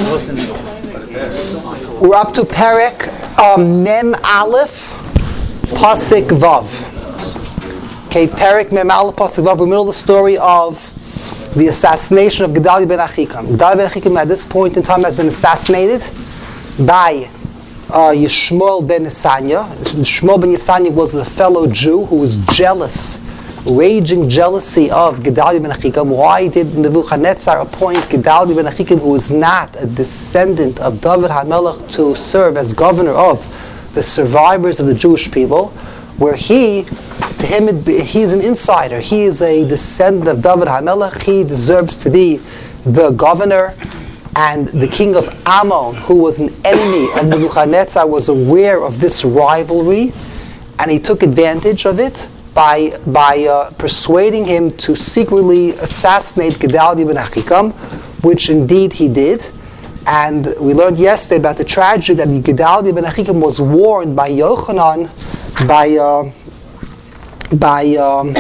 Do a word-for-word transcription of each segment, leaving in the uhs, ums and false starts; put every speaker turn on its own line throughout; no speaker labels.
We're up to Perek um, Mem Aleph Pasik Vav. Okay, Perek Mem Aleph Pasik Vav. We're in the middle of the story of the assassination of Gedalia ben Achikam. Gedalia ben Achikam at this point in time has been assassinated by uh, Yishmael ben Yisanya. Yishmael ben Yisanya was a fellow Jew who was jealous, raging jealousy of Gedalia ben Achikam. Why did Nebuchadnezzar appoint Gedalia ben Achikam, who is not a descendant of David HaMelech, to serve as governor of the survivors of the Jewish people, where he, to him, it be, he's an insider. He is a descendant of David HaMelech. He deserves to be the governor. And the king of Ammon, who was an enemy of Nebuchadnezzar, was aware of this rivalry, and he took advantage of it by by uh, persuading him to secretly assassinate Gedalia ben Achikam, which indeed he did. And we learned yesterday about the tragedy that Gedalia ben Achikam was warned by Yochanan, by uh, by um,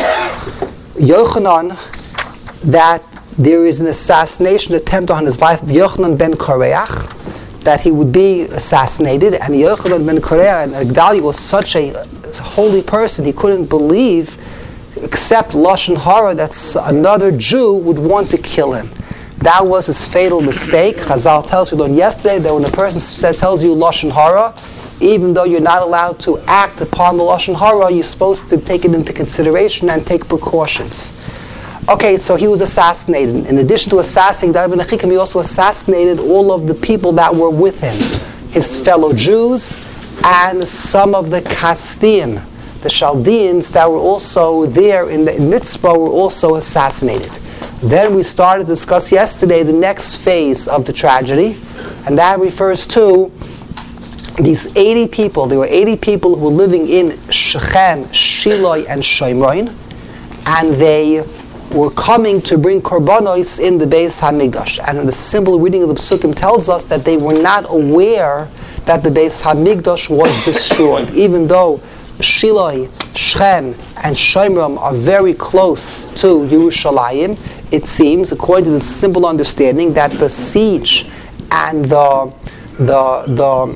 Yochanan, that there is an assassination attempt on his life of Yochanan ben Kareach, that he would be assassinated. And Yochanan ben Kareach, and Gedalia was such a holy person, he couldn't believe, except Lashon Hara, that another Jew would want to kill him. That was his fatal mistake. Chazal tells, we learned yesterday, that when a person said, tells you Lashon Hara, even though you're not allowed to act upon the Lashon Hara, you're supposed to take it into consideration and take precautions. Okay, so he was assassinated. In addition to assassinating Gedalia ben Achikam, he also assassinated all of the people that were with him, his fellow Jews, and some of the Kasdim, the Chaldeans that were also there in the in Mitzvah, were also assassinated. Then we started to discuss yesterday the next phase of the tragedy, and that refers to these eighty people. There were eighty people who were living in Shechem, Shiloh, and Shomron, and they were coming to bring korbanos in the Beis HaMikdash. And the simple reading of the Psukim tells us that they were not aware that the Beis HaMikdash was destroyed, even though Shiloh, Shechem, and Shomron are very close to Yerushalayim. It seems, according to the simple understanding, that the siege and the the the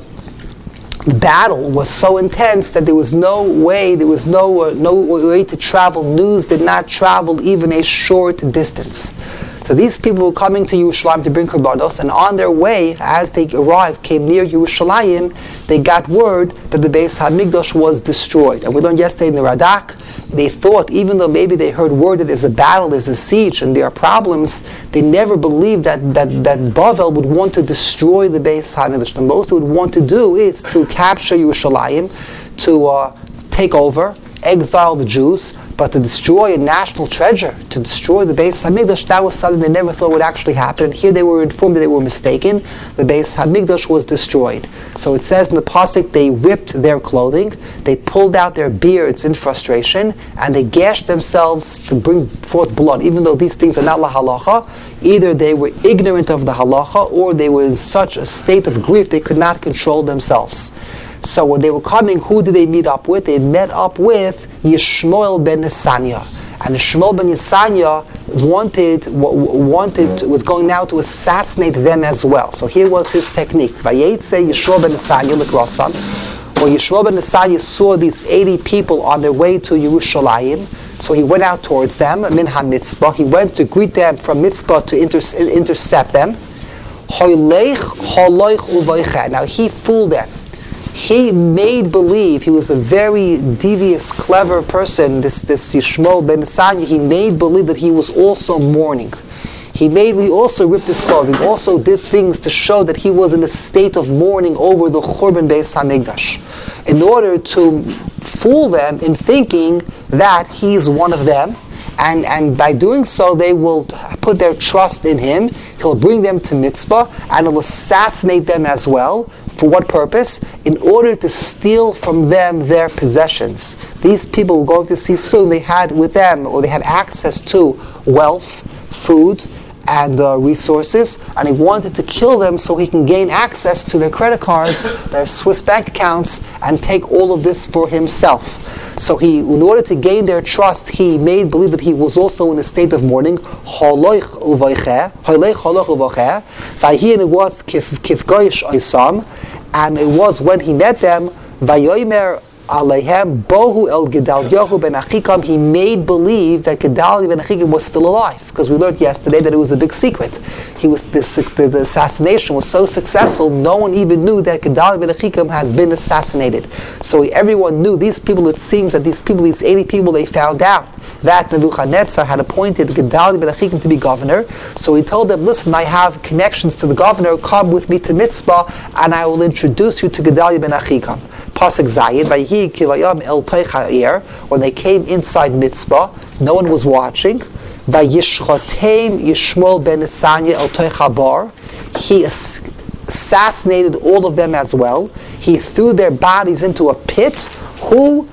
battle was so intense that there was no way, there was no uh, no way to travel. News did not travel even a short distance. So these people were coming to Yerushalayim to bring korbanos, and on their way, as they arrived, came near Yerushalayim, they got word that the Beis HaMikdash was destroyed. And we learned yesterday in the Radak, they thought, even though maybe they heard word that there's a battle, there's a siege, and there are problems, they never believed that, that, that Bavel would want to destroy the Beis HaMikdash. The most they would want to do is to capture Yerushalayim, to uh, take over, exile the Jews, but to destroy a national treasure, to destroy the Beis HaMikdash, that was something they never thought would actually happen. And here they were informed that they were mistaken. The Beis HaMikdash was destroyed. So it says in the pasuk, they ripped their clothing, they pulled out their beards in frustration, and they gashed themselves to bring forth blood, even though these things are not la halacha. Either they were ignorant of the halacha, or they were in such a state of grief they could not control themselves. So when they were coming, who did they meet up with? They met up with Yishmael ben Yisanya. And Yishmael ben Yisanya wanted, wanted, was going now to assassinate them as well. So here was his technique. Vayetze Yishmael ben Yisanya l'krosam. When Yishmael ben Yisanya saw these eighty people on their way to Yerushalayim, so he went out towards them, min ha-mitzvah. He went to greet them from mitzvah to inter- intercept them. Now he fooled them. He made believe, he was a very devious, clever person, this this Yishmael ben Yisanya. He made believe that he was also mourning. He made, he also ripped his clothing, also did things to show that he was in a state of mourning over the Churban Beis HaMikdash, in order to fool them in thinking that he's one of them, and, and by doing so they will put their trust in him. He'll bring them to mitzvah, and he'll assassinate them as well. For what purpose? In order to steal from them their possessions. These people we're going to see soon, they had with them, or they had access to wealth, food, and uh, resources, and he wanted to kill them so he can gain access to their credit cards, their Swiss bank accounts, and take all of this for himself. So he, in order to gain their trust, he made believe that he was also in a state of mourning. Haloich uvaycheh, haloich haloch uvaycheh. Vayin it was kif kif goyish oisam, and it was when he met them. Vayomer Aleihem bohu el Gedaliyahu ben Achikam. He made believe that Gedaliah ben Achikam was still alive, because we learned yesterday that it was a big secret. He was this, the, the assassination was so successful, no one even knew that Gedaliah ben Achikam has been assassinated. So everyone knew these people. It seems that these people, these eighty people, they found out that Nebuchadnezzar had appointed Gedaliah ben Achikam to be governor. So he told them, "Listen, I have connections to the governor. Come with me to Mitzpah, and I will introduce you to Gedaliah ben Achikam." Pasuk Zayin, Vayhi kivayam el toich. When they came inside Mitzpah, no one was watching. Vayishchotem Yishmael ben Nesanya el toich bar. He assassinated all of them as well. He threw their bodies into a pit. Who?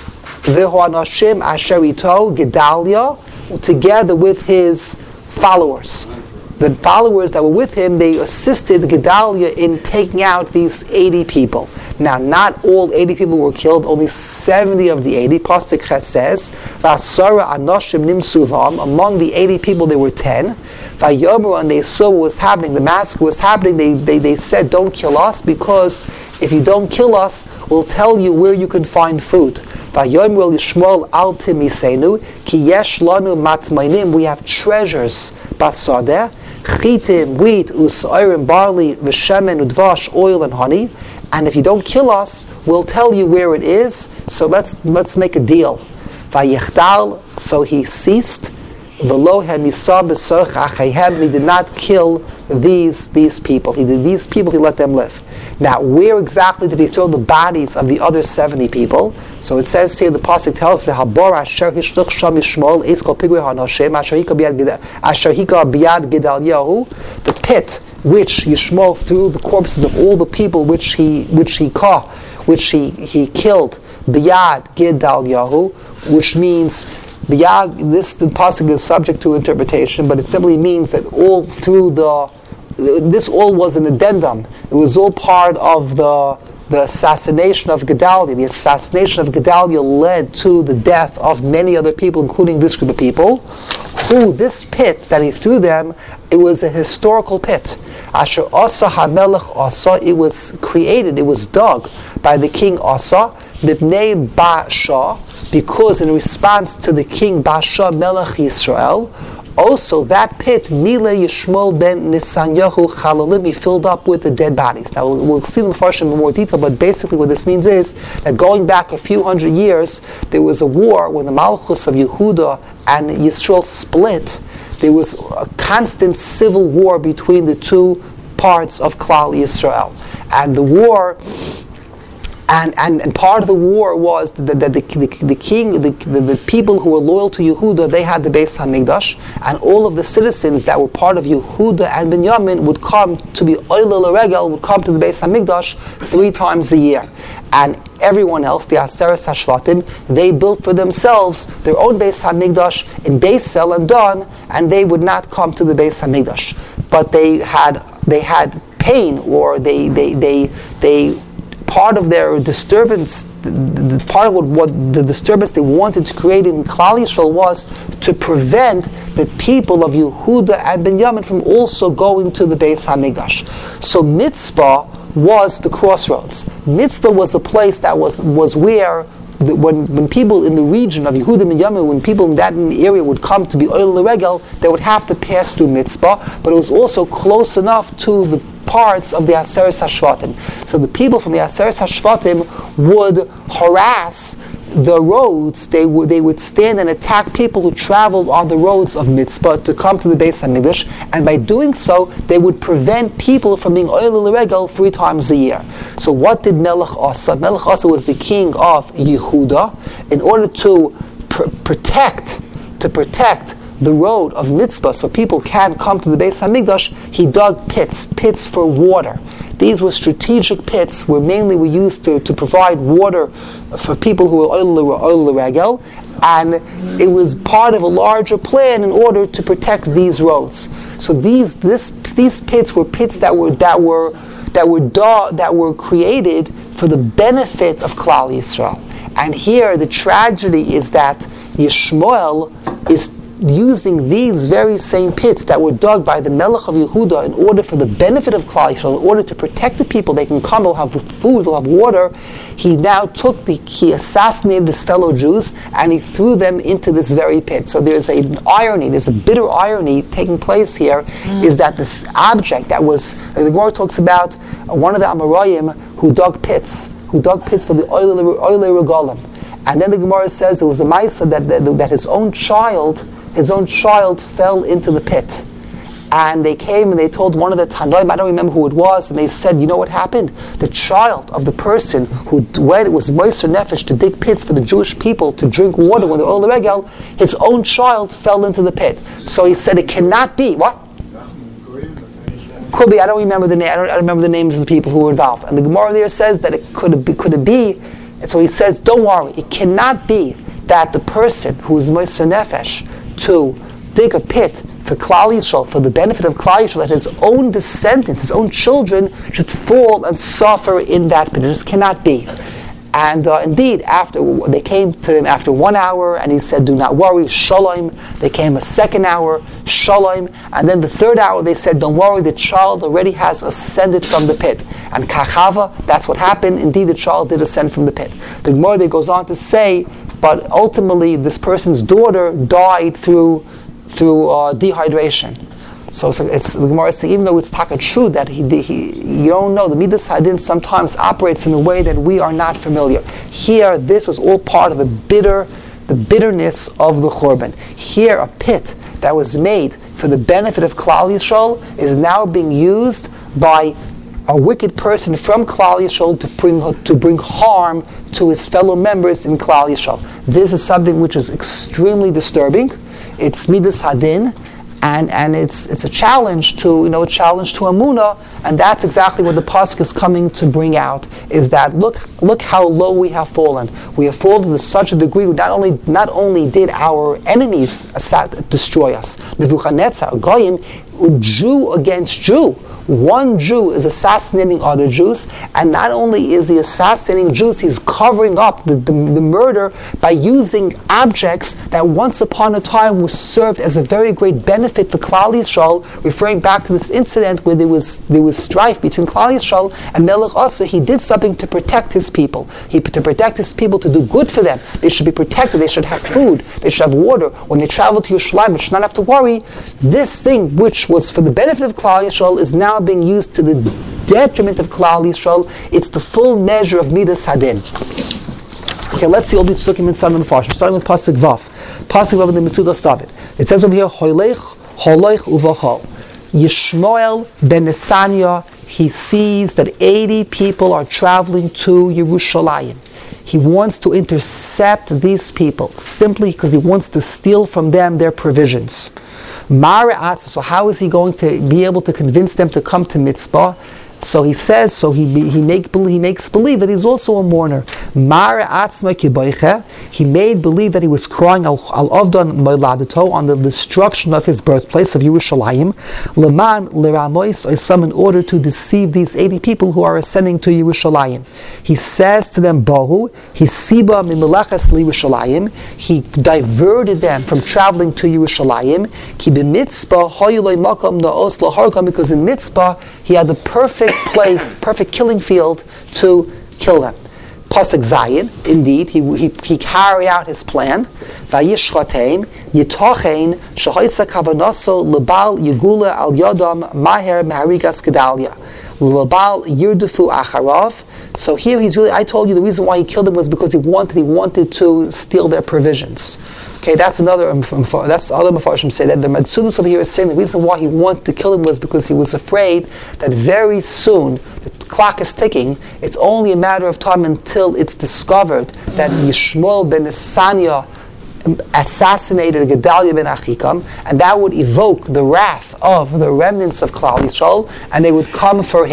V'hoanashim asher ito Gedaliah, together with his followers. The followers that were with him, they assisted Gedaliah in taking out these eighty people. Now, not all eighty people were killed, only seventy of the eighty. Pasuk Ches says, V'asara anoshim nimsuvam. Among the eighty people, there were ten. Vayomer, and they saw what was happening, the massacre was happening, they, they, they said, don't kill us, because if you don't kill us, we'll tell you where you can find food. Vayomer lishmol al timisenu, ki yesh lanu matmainim. We have treasures, basadeh, chitim, wheat, usairim, barley, v'shemen, udvash, oil, and honey. And if you don't kill us, we'll tell you where it is. So let's let's make a deal. Vayichtal. So he ceased. V'lo hemisa b'soch achehem. He did not kill these these people. He did these people. He let them live. Now, where exactly did he throw the bodies of the other seventy people? So it says here, the pasuk tells, "V'habor asher hishluch sham Yishmael eis kol pigui hanoshem asher hika biyad asher hika biyad Gedaliyahu." The pit which Yishmael threw the corpses of all the people which he which he caught, which he, he killed, biyad Gedaliyahu, which means biyad. This the pasuk is subject to interpretation, but it simply means that all through the this all was an addendum. It was all part of the the assassination of Gedaliah. The assassination of Gedaliah led to the death of many other people, including this group of people. Who this pit that he threw them, it was a historical pit. Asher Asa HaMelech Asa, it was created, it was dug by the king Asa, Mibnei Ba'asha, because in response to the king Ba'asha Melech Yisrael, also that pit, Mile Yishmael ben Nesanyahu Chalalim, filled up with the dead bodies. Now we'll, we'll see the Mefarshim in more detail, but basically what this means is that going back a few hundred years, there was a war when the Malchus of Yehuda and Yisrael split. There was a constant civil war between the two parts of Klal Yisrael. And the war, and, and, and part of the war was that the, the, the, the king, the, the, the people who were loyal to Yehuda, they had the Beis HaMikdash, and all of the citizens that were part of Yehuda and Binyamin would come to be Oila L'Regel, would come to the Beis HaMikdash three times a year. And everyone else, the Aseres HaShvatim, they built for themselves their own Beis HaMikdash in Beisel and Dan, and they would not come to the Beis HaMikdash. But they had they had pain, or they they they they part of their disturbance, the, the part of what, what the disturbance they wanted to create in Klal Yisrael was to prevent the people of Yehuda and Binyamin from also going to the Beis HaMikdash. So Mitzpah was the crossroads. Mitzpah was a place that was was where the, when when people in the region of Yehuda and Binyamin, when people in that area would come to be Oil L'Regel, they would have to pass through Mitzpah, but it was also close enough to the parts of the Aseres HaShvatim. So the people from the Aseres HaShvatim would harass the roads. They would they would stand and attack people who traveled on the roads of Mitzpah to come to the Beis HaMikdash, and by doing so, they would prevent people from being Oil L'Regel three times a year. So what did Melech Asa? Melech Asa was the king of Yehuda. In order to pr- protect, to protect the road of Mitzpah, so people can come to the Beis HaMikdash, he dug pits, pits for water. These were strategic pits where mainly we used to, to provide water for people who were Oil L'Regel, and it was part of a larger plan in order to protect these roads. So these this these pits were pits that were that were that were da, that were created for the benefit of Klal Yisrael. And here the tragedy is that Yishmael is using these very same pits that were dug by the Melech of Yehuda in order for the benefit of Klal Yisrael, in order to protect the people. They can come, they'll have food, they'll have water. He now took the, he assassinated his fellow Jews and he threw them into this very pit. So there's a, an irony, there's a bitter irony taking place here, mm. is that the object that was, the Gemara talks about uh, one of the Amoraim who dug pits, who dug pits for the Oile Regalim. And then the Gemara says there was a Maisa that, that, that his own child His own child fell into the pit. And they came and they told one of the Tanoim, I don't remember who it was, and they said, you know what happened? The child of the person who went, was Moiser Nefesh to dig pits for the Jewish people to drink water when they're all the regel, his own child fell into the pit. So he said it cannot be. What? Could be, I don't remember the name, I don't, I don't remember the names of the people who were involved. And the Gemara there says that it could be, could it be, and so he says, don't worry, it cannot be that the person who is Moiser Nefesh to dig a pit for Klal Yisrael, for the benefit of Klal Yisrael, that his own descendants, his own children, should fall and suffer in that pit. It just cannot be. And uh, indeed, after they came to him after one hour, and he said, "Do not worry, Shalom." They came a second hour, Shalom, and then the third hour they said, "Don't worry, the child already has ascended from the pit." And Kachava, that's what happened. Indeed, the child did ascend from the pit. The Gemara there goes on to say, but ultimately, this person's daughter died through through uh, dehydration. So it's, it's the Gemara is saying, even though it's taka true that he, he you don't know, the Midas Hadin sometimes operates in a way that we are not familiar. Here, this was all part of the bitter, the bitterness of the Churban. Here, a pit that was made for the benefit of Klal Yisrael is now being used by a wicked person from Klal Yisrael to bring to bring harm to his fellow members in Klal Yisrael. This is something which is extremely disturbing. It's Midas Hadin. And and it's it's a challenge to you know a challenge to Amunah, and that's exactly what the pasuk is coming to bring out. Is that look look how low we have fallen. We have fallen to such a degree. Not only not only did our enemies destroy us, Nebuchadnezzar, Goyim, Jew against Jew. One Jew is assassinating other Jews, and not only is he assassinating Jews, he's covering up the, the, the murder by using objects that once upon a time were served as a very great benefit for Klal Yisrael, referring back to this incident where there was there was strife between Klal Yisrael and Melech Asa. He did something to protect his people. He to protect his people, to do good for them. They should be protected. They should have food. They should have water. When they travel to Yerushalayim, they should not have to worry. This thing, which was for the benefit of Klal Yisrael, is now being used to the detriment of Klal Yisrael. It's the full measure of Midas Hadin. Okay, let's see all these psukim in Sanam Farshim. Starting with Pasuk Vav. Pasuk Vav in the Metzudas David. It says over here, Hoylech, Hoylech Uvachol. Yishmael ben Nesania, he sees that eighty people are traveling to Yerushalayim. He wants to intercept these people simply because he wants to steal from them their provisions. So how is he going to be able to convince them to come to Mitzvah? So he says, so he he make he makes believe that he's also a mourner. He made believe that he was crying al avdan moiladato, on the destruction of his birthplace of Yerushalayim. Leman leramois, in order to deceive these eighty people who are ascending to Yerushalayim. He says to them, Bohu, he siba mimelachas Yerushalayim. He diverted them from traveling to Yerushalayim. Ki b'mitzvah hoyloi makam naos laharkam, because in Mitzvah he had the perfect place, perfect killing field to kill them. Pasuk Zayin, indeed, he, he he carried out his plan. Vayishchateim yitochein shahoysa kavanaso lebal yigula al yodam maher maharigas gedalia lebal yirdufu acharav. So here he's really, I told you the reason why he killed them was because he wanted he wanted to steal their provisions. Okay, that's another, um, that's other Mefarshim say that the Metzudas over here is saying the reason why he wanted to kill him was because he was afraid that very soon, the clock is ticking, it's only a matter of time until it's discovered that Yishmael ben Nesania assassinated Gedalia ben Achikam, and that would evoke the wrath of the remnants of Klal Yisrael, and they would come for him.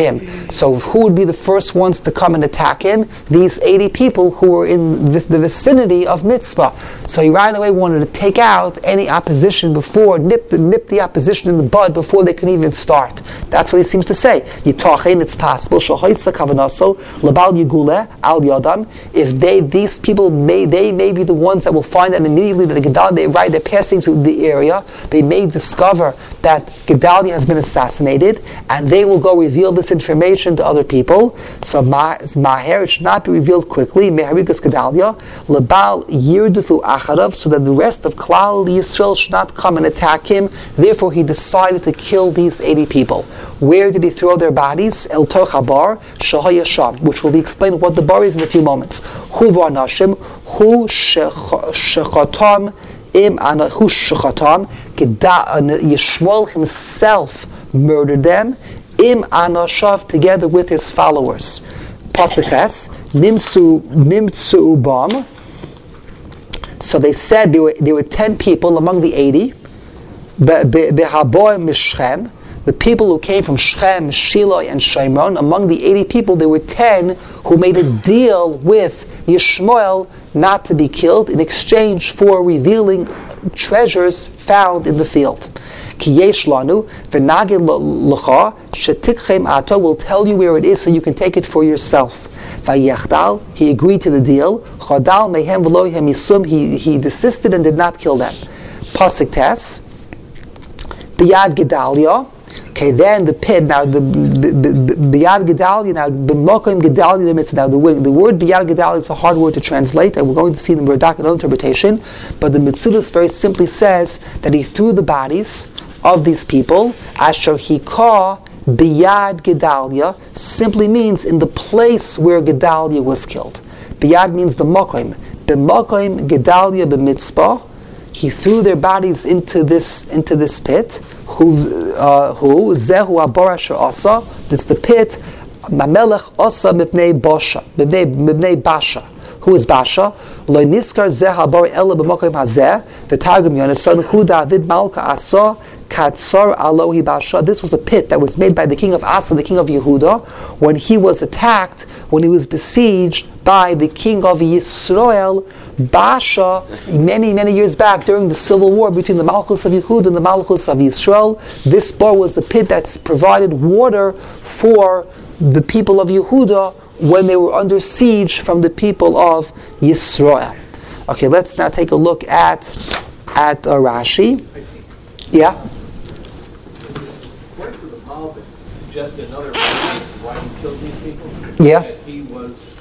So who would be the first ones to come and attack him? These eighty people who were in this, the vicinity of Mitzpah. So he right away wanted to take out any opposition before, nip the, nip the opposition in the bud before they can even start. That's what he seems to say. Yitachin, it's possible, Shahoitza Kavanaso, Labal Yigule, Al Yodam, if they, these people, may, they may be the ones that will find that immediately that the Gedalia, they, right, they're passing through the area, they may discover that Gedalia has been assassinated, and they will go reveal this information to other people. So Maher, it should not be revealed quickly, Meharikas Gedalia, Labal Yirdufu Acharav, so that the rest of Klal Yisrael should not come and attack him. Therefore he decided to kill these eighty people. Where did he throw their bodies? El Toch HaBar, Shahaya Sham, which will be explained what the bar is in a few moments. Hu V'anashim, Hu Shechatam, Im Anahu Shechatam, Yishmael himself murdered them, Im Anashav, together with his followers. Pasuk Nimsu Nimtsu Ubam. So they said there were there were ten people among the eighty. Behaboy Mishchem, the people who came from Shechem, Shiloh, and Shimron. Among the eighty people, there were ten who made a deal with Yishmael not to be killed in exchange for revealing treasures found in the field. Ki yesh lanu v'nagid l'cha shetikchem ato, will tell you where it is so you can take it for yourself. Vayechdal, he agreed to the deal. Chodal mehem v'lo hemisum, he he desisted and did not kill them. Pasuk tes b'yad Gedalia. Okay, then the pit. Now the b'yad Gedalia. Now b'mokim Gedalia the mitzvah. Now the word the word b'yad Gedalia is a hard word to translate, and we're going to see the Radak another interpretation. But the Mitzudas very simply says that he threw the bodies of these people. Asher hikah b'yad Gedalia simply means in the place where Gedalia was killed. B'yad means the mokim. B'mokim Gedalia b'mitzvah. He threw their bodies into this into this pit. Who uh, who zehu abora she'asa? That's the pit. Mamelech asa mipnei basha, mipnei basha. Who is Basha? Lo niskar zeh habar ela b'mokim hazeh. The Targum Yonasan hu David Malka asa katsar alohi Basha. This was a pit that was made by the king of Asa, the king of Yehuda, when he was attacked, when he was besieged by the king of Yisrael, Basha, many, many years back during the civil war between the Malchus of Yehuda and the Malchus of Yisrael. This bar was the pit that provided water for the people of Yehuda when they were under siege from the people of Yisrael. Okay, let's now take a look at at uh, Rashi. Yeah?
According to the Malbim, suggested another reason why he killed these people.
Yeah.
That he was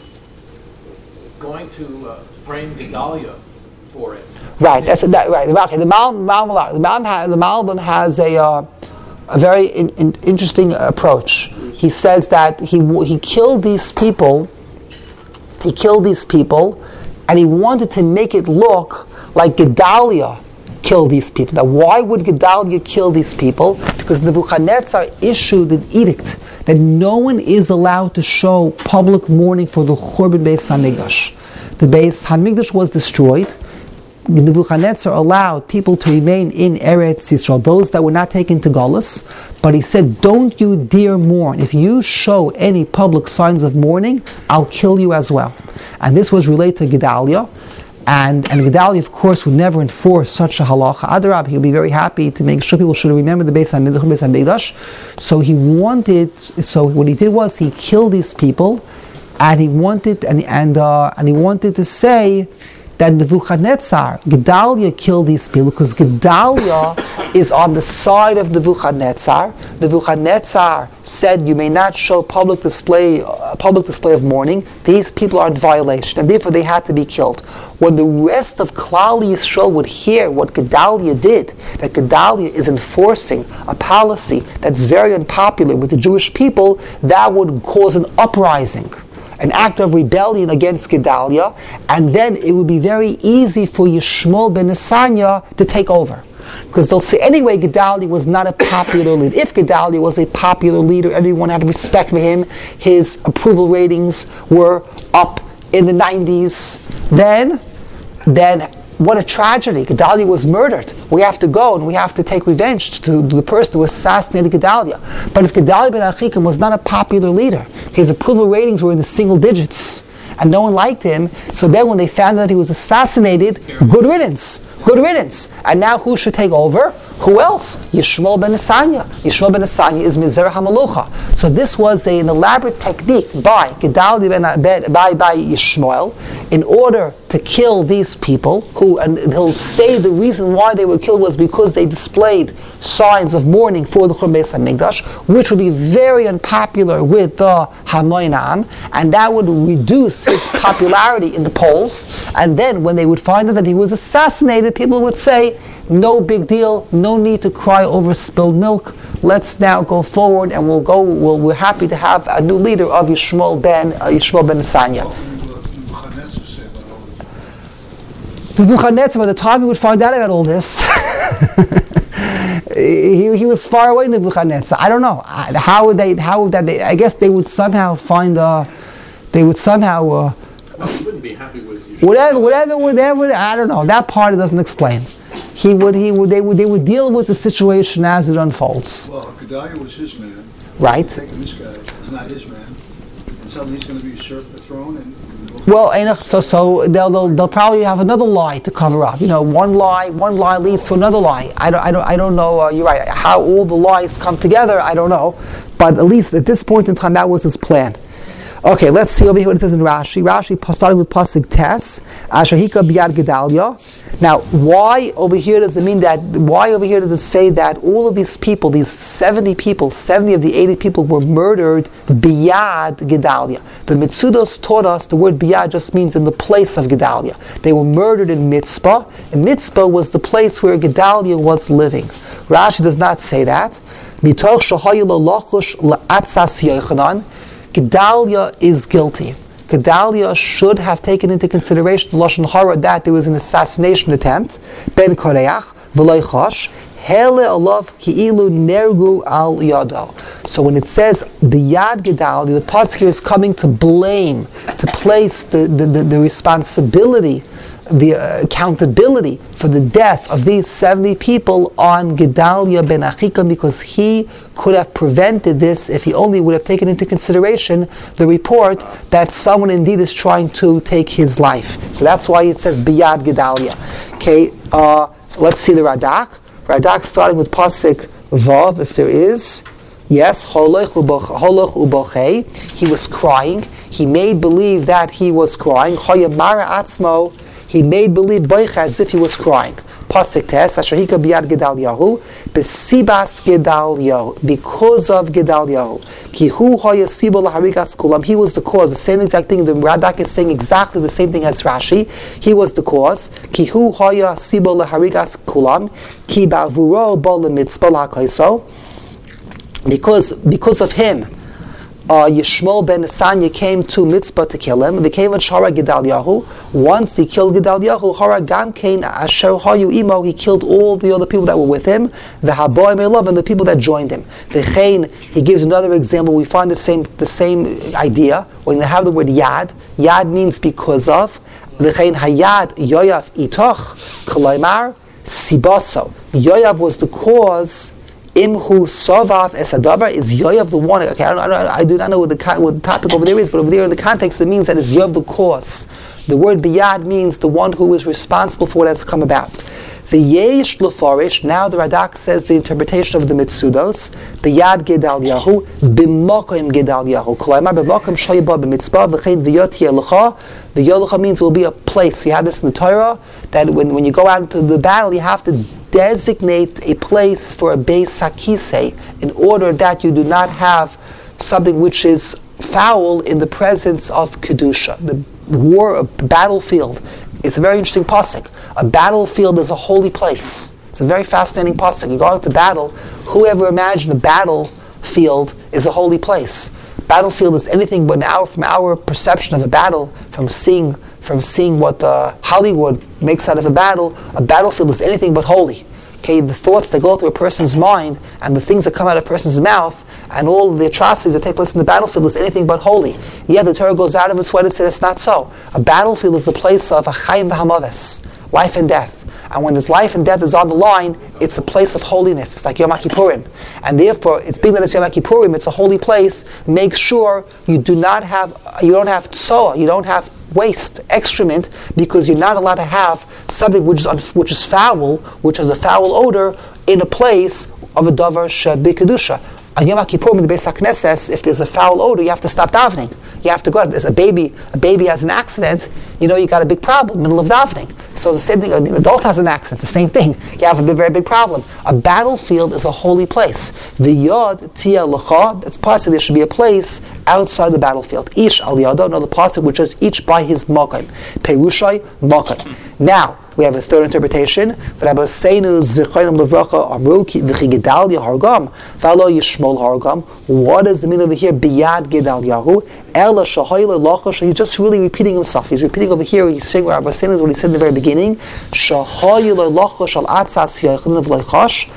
going to uh, frame Gedalia for it.
Right, that's that, right. Okay, the Malbim, the Malbim, the Malbim has a uh, a very in, in, interesting approach. He says that he he killed these people. He killed these people, and he wanted to make it look like Gedalia killed these people. Now, why would Gedalia kill these people? Because Nebuchadnezzar issued an edict that no one is allowed to show public mourning for the Churban Beis Hamikdash. The Beis Hamikdash was destroyed. Nebuchadnezzar allowed people to remain in Eretz Yisrael, those that were not taken to Galus, but he said, don't you dare mourn. If you show any public signs of mourning, I'll kill you as well. And this was related to Gedalia, and, and Gedalia, of course, would never enforce such a halacha. Adarab, he would be very happy to make sure people should remember the Beis Hamikdash. So he wanted, so what he did was, he killed these people, and he wanted, and, and, uh, and he wanted to say, that Nebuchadnezzar, Gedalia killed these people because Gedalia is on the side of Nebuchadnezzar. Nebuchadnezzar said, "You may not show public display, uh, public display of mourning. These people are in violation, and therefore they had to be killed." When the rest of Klal Yisrael would hear what Gedalia did, that Gedalia is enforcing a policy that's very unpopular with the Jewish people, that would cause an uprising, an act of rebellion against Gedalia, and then it would be very easy for Yishmael ben Nesanya to take over. Because they'll say, anyway, Gedalia was not a popular leader. If Gedalia was a popular leader, everyone had respect for him, his approval ratings were up in the nineties, then, then what a tragedy. Gedalia was murdered. We have to go and we have to take revenge to the person who assassinated Gedalia. But if Gedalia ben Achikam was not a popular leader, his approval ratings were in the single digits, and no one liked him, so then when they found out that he was assassinated, good riddance. Good riddance. And now who should take over? Who else? Yishmael ben Nesanya. Yishmael ben Nesanya is Mizer HaMalucha. So this was a, an elaborate technique by Gedalia ben, by, by Yishmael in order to kill these people, who, and he'll say the reason why they were killed was because they displayed signs of mourning for the Churban Beis HaMikdash, which would be very unpopular with the Hamoinam, and that would reduce his popularity in the polls. And then when they would find out that he was assassinated, people would say, no big deal, no need to cry over spilled milk. Let's now go forward, and we'll go. We'll, we're happy to have a new leader of Yishmael ben uh, Yishmael ben Nesanya. Nebuchadnezzar, by the time he would find out about all this, he, he was far away. Nebuchadnezzar. I don't know how would they. How would that? They, I guess they would somehow find. Uh, they would somehow. Uh,
well, he wouldn't be happy with you.
Whatever, whatever, whatever. I don't know. That part it doesn't explain. He would, he would, they would, they would deal with the situation as it unfolds.
Well, Gedalia was his man.
Right.
Taking this guy is not his man, and suddenly he's going to be usurped the throne. And, and
well, and so so they'll, they'll they'll probably have another lie to cover up. You know, one lie, one lie leads to another lie. I don't, I don't, I don't know. Uh, you're right. How all the lies come together, I don't know. But at least at this point in time, that was his plan. Okay, let's see over here what it says in Rashi. Rashi starting with pasuk Tes, Ashahika biyad Gedalia. Now, why over here does it mean that? Why over here does it say that all of these people, these seventy people, seventy of the eighty people, were murdered biyad Gedalia? The Mitzudos taught us the word biyad just means in the place of Gedalia. They were murdered in Mitzpah, and Mitzpah was the place where Gedalia was living. Rashi does not say that. Mitoch shahayu lo lachush la'atzas Yochanan. Gedalia is guilty. Gedalia should have taken into consideration the Lashon Hara that there was an assassination attempt. Ben Koreach v'loy chosh hele alav ki'ilu nergu al yado. So when it says the Yad Gedalia, the pasuk here is coming to blame, to place the the, the, the responsibility, the uh, accountability for the death of these seventy people on Gedalia ben Achikam, because he could have prevented this if he only would have taken into consideration the report that someone indeed is trying to take his life. So that's why it says Biyad Gedalia. Okay, uh, let's see the Radak. Radak starting with Pasuk Vav, if there is. Yes, Holoch ubochei. He was crying. He made believe that he was crying. Choyamara atzmo. He made believe boich as if he was crying. Pasuk Tes, Ashahika biyad Gedaliyahu, besibas Gedaliyahu, because of Gedaliyahu. Kihu hoya sibo laharigas kulam. He was the cause. The same exact thing. The Radak is saying exactly the same thing as Rashi. He was the cause. Kihu hoya sibo laharigas kulam. Ki ba'vuro bo lemitzpah lakaiso. Because because of him, Uh, Yishmael ben Nesanya came to Mitzpah to kill him. They came on Shara Gedaliyahu. Once he killed Gedaliyahu, Hara Gam Kain Asher Hayu Imo. He killed all the other people that were with him. The Haboy Me'lov, and the people that joined him. The Chain. He gives another example. We find the same the same idea when they have the word Yad. Yad means because of. The Chain Hayad Yoyav Itoch Kolaymar Sibaso. Yoyav was the cause. Imhu Sovav Esadavar is Yoav the one. Okay, I, don't, I, don't, I do not know what the, what the topic over there is, but over there in the context it means that it's Yoav the cause. The word Biyad means the one who is responsible for what has come about. The Yesh Lefarish, now the Radak says the interpretation of the Mitzudos, Biyad Gedaliyahu, B'mokim Gedaliyahu, Kolaymar B'mokim Shoyba B'mitzpah, V'chein V'yot Yelucha. The Yelucha means it will be a place. You have this in the Torah, that when, when you go out into the battle, you have to designate a place for a Beis Hakisei in order that you do not have something which is foul in the presence of Kedusha. The war, a battlefield, it's a very interesting pasuk. A battlefield is a holy place. It's a very fascinating pasuk. You go out to battle, whoever imagined a battlefield is a holy place. Battlefield is anything but now from our perception of a battle, from seeing from seeing what uh, Hollywood makes out of a battle, a battlefield is anything but holy. Okay, the thoughts that go through a person's mind and the things that come out of a person's mouth and all the atrocities that take place in the battlefield is anything but holy. Yet the Torah goes out of its way to say it's not so. A battlefield is a place of a chayim v'hamaves, life and death. And when this life and death is on the line, it's a place of holiness. It's like Yom HaKippurim. And therefore, it's being that it's Yom HaKippurim, it's a holy place. Make sure you do not have, you don't have tsoa, you don't have waste, excrement, because you're not allowed to have something which is un, which is foul, which has a foul odor, in a place of a davar shebi kedusha. On Yom Kippur in the Beis HaKnesses, if there's a foul odor, you have to stop davening. You have to go. There's a baby. A baby has an accident. You know you got a big problem in the middle of davening. So the same thing. An adult has an accident. The same thing. You have a big, very big problem. A battlefield is a holy place. The yod tia lecha. That's possible. There should be a place outside the battlefield. Ish al yado. Another pasuk which is each by his makom. Perushai makom. Now we have a third interpretation. Rabbi Seinu Zichronim Levracha Amru V'chi Gedalia Hargam V'alo Yishmol Hargam. What is the meaning over here? Biyad Gedaliyahu Ela Shahayla Lachash. He's just really repeating himself. He's repeating over here. He's saying Rabbi Seinu is what he said in the very beginning. Shahayla Lachash Al Atzas Yachin V'Leichash.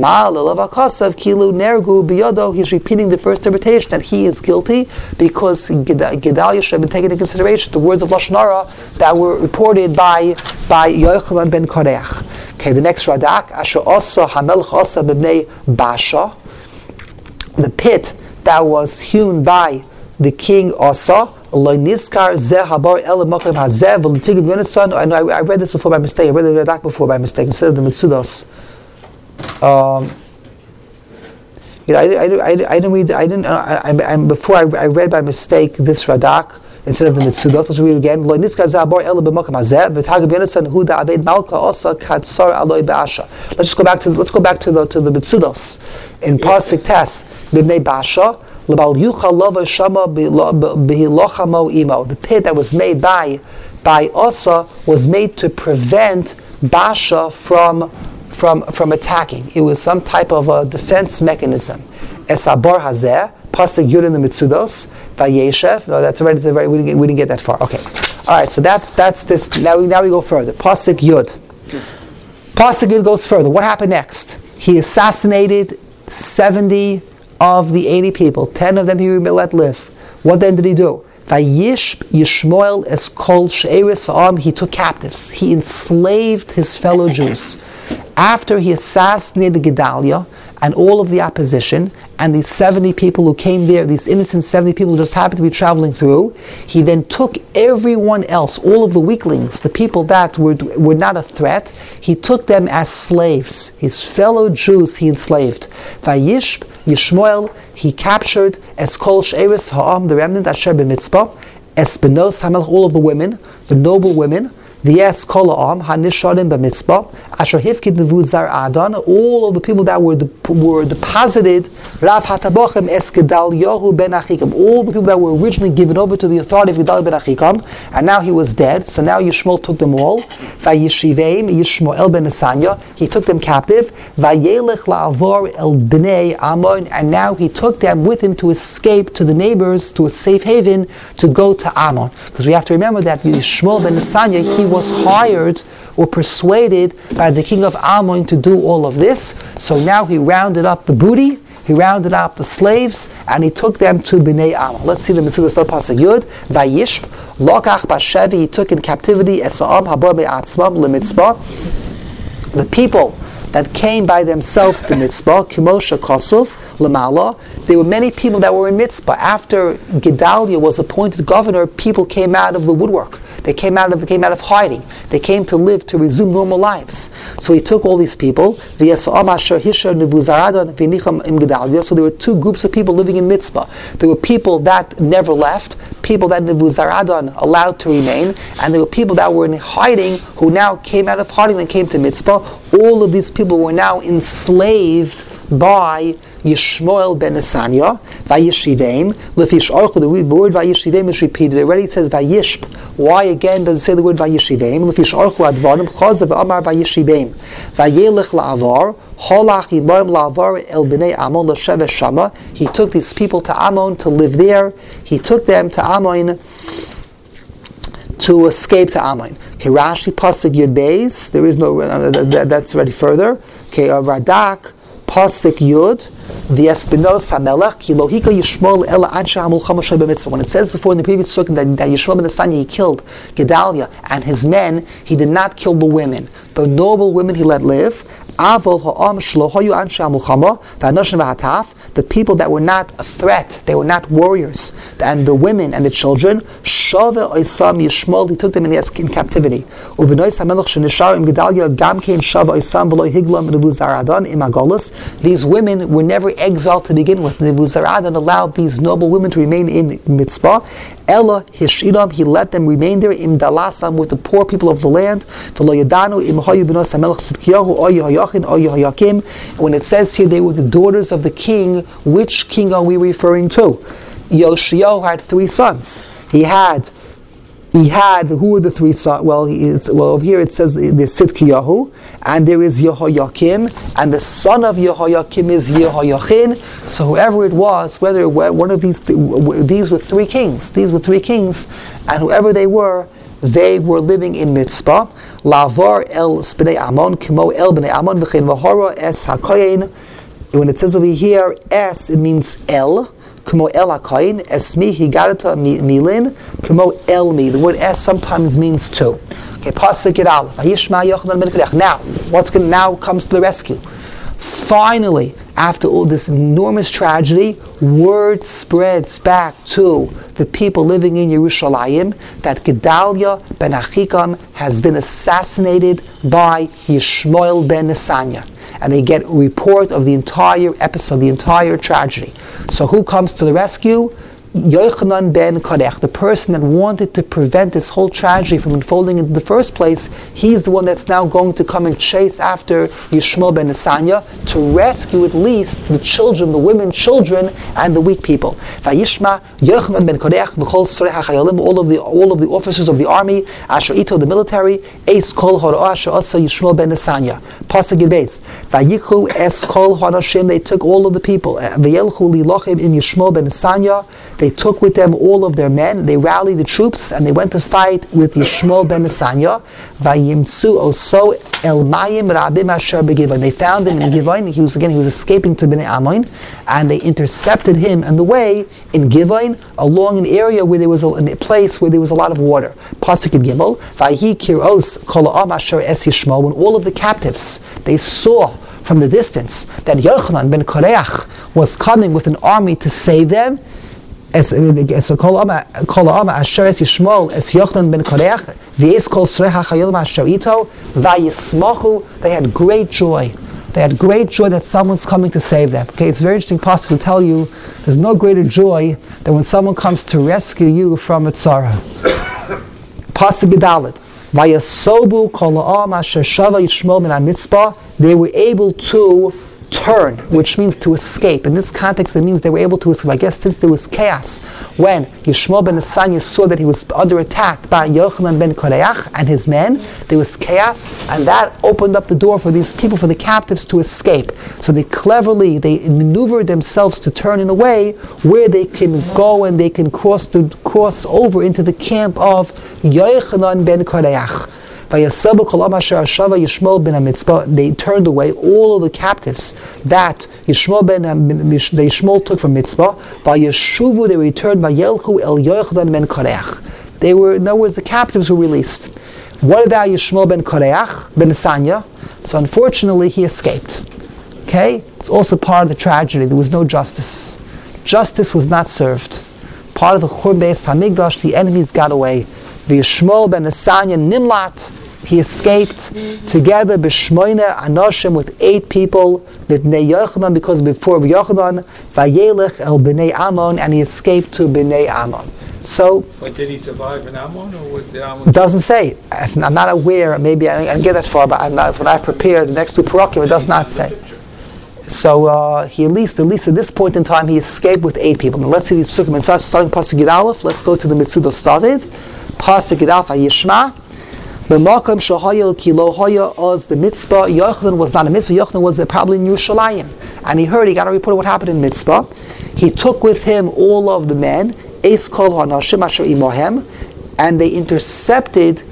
He's repeating the first interpretation that he is guilty because Gedalia should have been taken into consideration. The words of Lashon Hara that were reported by by Yochanan ben Kareach. Okay, the next Radak, Asher Asa Hamelch Asa b'bnei Basha, the pit that was hewn by the king Asa. I read this before by mistake. I read the Radak before by mistake instead of the Mitzudos. Um, you know, I, I, I, I didn't read. I didn't. I, I, I, before I, I read by mistake this Radak instead of the Mitzudot. Let's read it again. Let's just go back to. Let's go back to the to the Mitzudos in Pasuk Tes. B'nei Basha l'bal yuchal lova shama b'hilochamo imo. The pit that was made by by Asa was made to prevent Basha from. From from attacking. It was some type of a defense mechanism. Esabar hazeh, pasuk yud in the Mitzudos, vayeshev. No, that's already the very. We didn't, get, we didn't get that far. Okay, all right. So that's that's this. Now we now we go further. Pasuk yud. Pasuk yud goes further. What happened next? He assassinated seventy of the eighty people. Ten of them he let live. What then did he do? Vayish Yishmoel es kol she'eris ha'am. He took captives. He enslaved his fellow Jews. After he assassinated Gedalia and all of the opposition and these seventy people who came there, these innocent seventy people who just happened to be traveling through, he then took everyone else, all of the weaklings, the people that were were not a threat, he took them as slaves. His fellow Jews he enslaved. Vayish Yishmoel, he captured es kol she'eris ha'am, the remnant asher b'mitzpah, es benos hamelch, all of the women, the noble women, the yes kol ha'am hanisharim b'mitzpah asher hifkid nevuzar adon, all of the people that were de- were deposited Rav Hatabochem es Gedaliyahu ben Achikam, all the people that were originally given over to the authority of Gedaliah ben Achikam, and now he was dead. So now Yishmael took them all. Vayishiveim Yishmael ben Nesanya, he took them captive. Vayelech la'avor el bnei Ammon, and now he took them with him to escape to the neighbors, to a safe haven, to go to Ammon. Because we have to remember that Yishmael ben Nesanya, he was hired or persuaded by the king of Ammon to do all of this. So now he rounded up the booty, he rounded up the slaves, and he took them to Bnei Ammon. Let's see the Mitzvah Stop Pasuk Yud. Vayishp lokach bashevi, he took in captivity esa'am habar be'atzmam lemitzvah, the people that came by themselves to Mitzvah, Kimosha Kosov, Lamala. There were many people that were in Mitzvah. After Gedalia was appointed governor, people came out of the woodwork. They came out of they came out of hiding. They came to live, to resume normal lives. So he took all these people. So there were two groups of people living in Mitzvah. There were people that never left, people that Nevuzaradan allowed to remain, and there were people that were in hiding who now came out of hiding and came to Mitzvah. All of these people were now enslaved by Yishmael ben Nesanya, Vayishiveim, Lefish Archu, the word Vayishiveim is repeated. It already says Vayishp. Why again does it say the word Vayishiveim? Lefish Archu Advarim, Chazav Amar Vayishiveim, Vayelech La'avar, Holach Yibarim La'avar El Bnei Ammon L'Shevesh Shama. He took these people to Ammon to live there. He took them to Ammon to escape to Ammon. Okay, Rashi Pasuk Yud Beis. There is no, uh, that, that's already further. Okay, uh, Radak, Pasuk Yud, V'espinosa Hamelech, Ki lo hika Yishmael ela anshe hamulchama shel b'mitzvah. When it says before in the previous sukkah that, that Yishmael ben Nesanya, he killed Gedaliah and his men, he did not kill the women. The noble women he let live. Avol ha'am shlo hayu anshe hamulchama, v'anoshim v'hataf, the people that were not a threat, they were not warriors, and the women and the children, Shove Oisam Yishmael, he took them in, in captivity. Uvenois HaMelech shenishar im Gedalia gam kein Shove Oisam v'lo higlam Nebuzaradan im Agolus. These women were never exiled to begin with. Nebuzaradan allowed these noble women to remain in Mitzpah. Ella Hishidam, he let them remain there im Dalasam with the poor people of the land. V'lo Yadanu im Hayu b'nos HaMelech Tzidkiyahu oy Yehoyachin oy Yehoyakim. When it says here they were the daughters of the king, which king are we referring to? Yoshiyahu had three sons. He had, he had, who were the three sons? Well, he is, well, over here it says there's Tzidkiyahu, and there is Yehoyakim, and the son of Yehoyakim is Yehoyachin. So whoever it was, whether one of these, these were three kings, these were three kings, and whoever they were, they were living in Mitzpah. Lavar el b'nei Amon, kimo el b'nei Amon, v'chein v'hora es hakoyin. When it says over here, es, it means el. Kmo el hakayin, esmi higarata milin, kmo el mi. The word es sometimes means two. Okay, pasuk it out. Now, what's going now comes to the rescue. Finally, after all this enormous tragedy, word spreads back to the people living in Yerushalayim that Gedaliah ben Achikam has been assassinated by Yishmael ben Nesanya. And they get a report of the entire episode, the entire tragedy. So who comes to the rescue? Yochanan ben Karech, the person that wanted to prevent this whole tragedy from unfolding in the first place. He's the one that's now going to come and chase after Yishmael ben Nesanya to rescue at least the children, the women, children, and the weak people. Vayishma Yochanan ben Karech v'chol sorei hachayalim, all of the all of the officers of the army, asher ito, the military, eis kol horoah asher asa Yishmael ben Nesanya. Pasuk Beis. Vayichu es kol hanashim, they took all of the people. Vayelchu lilochem in Yishmael ben Nesanya. They took with them all of their men. They rallied the troops and they went to fight with Yishmael ben Nesanya. Vayimtsu oso el mayim rabim asher beGivon. They found him in Givon. He was again he was escaping to Bnei Ammon, and they intercepted him on the way in Givon, along an area where there was a, a place where there was a lot of water. Pasuk in Gimel. Vayhi kiros kol ha'am asher es Yishmael. When all of the captives they saw from the distance that Yochanan ben Kareach was coming with an army to save them. As as kol ama kol ama asher es Yishmael es Yochanan ben Kareach v'es kol sorei hachayalim asher ito vayismachu. They had great joy. They had great joy that someone's coming to save them. Okay, it's very interesting possible to tell you there's no greater joy than when someone comes to rescue you from a tzara. Pasuk Gedalit. Vayasobu kol ha'am asher shava Yishmael min hamitzpah. They were able to turn, which means to escape. In this context, it means they were able to escape. I guess since there was chaos, when Yishmael ben Nesanya saw that he was under attack by Yochanan ben Kareach and his men, there was chaos, and that opened up the door for these people, for the captives, to escape. So they cleverly, they maneuvered themselves to turn in a way where they can go and they can cross to cross over into the camp of Yochanan ben Kareach. They turned away all of the captives that Yishmael ben Yishmael took from Mitzpah. By Yeshuvu, they returned by Yelchu el Yochanan ben Kareach. They were, in other words, the captives were released. What about Yishmael ben Kareach ben Nesanya? So unfortunately, he escaped. Okay, it's also part of the tragedy. There was no justice. Justice was not served. Part of the Churban Beis Hamikdash, the enemies got away. Yishmael ben Nesanya Nimlat, he escaped together b'shmoina anoshim with eight people with Bnei Yochanan, because before Yochanan vayelech el Bnei Ammon, and he escaped to Bnei Ammon. So,
but did he survive in Ammon, or what did Ammon?
It doesn't say. I'm not aware. Maybe I didn't get that far, but I'm not. When I've prepared the next two parakim, it does not say. So uh, he at least, at least at this point in time, he escaped with eight people. Now let's see these psukim. Starting pasuk Yud Aleph. Let's go to the Mitzudos David. Pasuk Yud Aleph Yishma. B'makom shahayel ki lo haya oz b'mitzpah. Yochanan was not in Mitzpah. Yochanan was probably in Yerushalayim, and he heard. He got a report of what happened in Mitzpah. He took with him all of the men, eis kol hanashim asher imohem, and they intercepted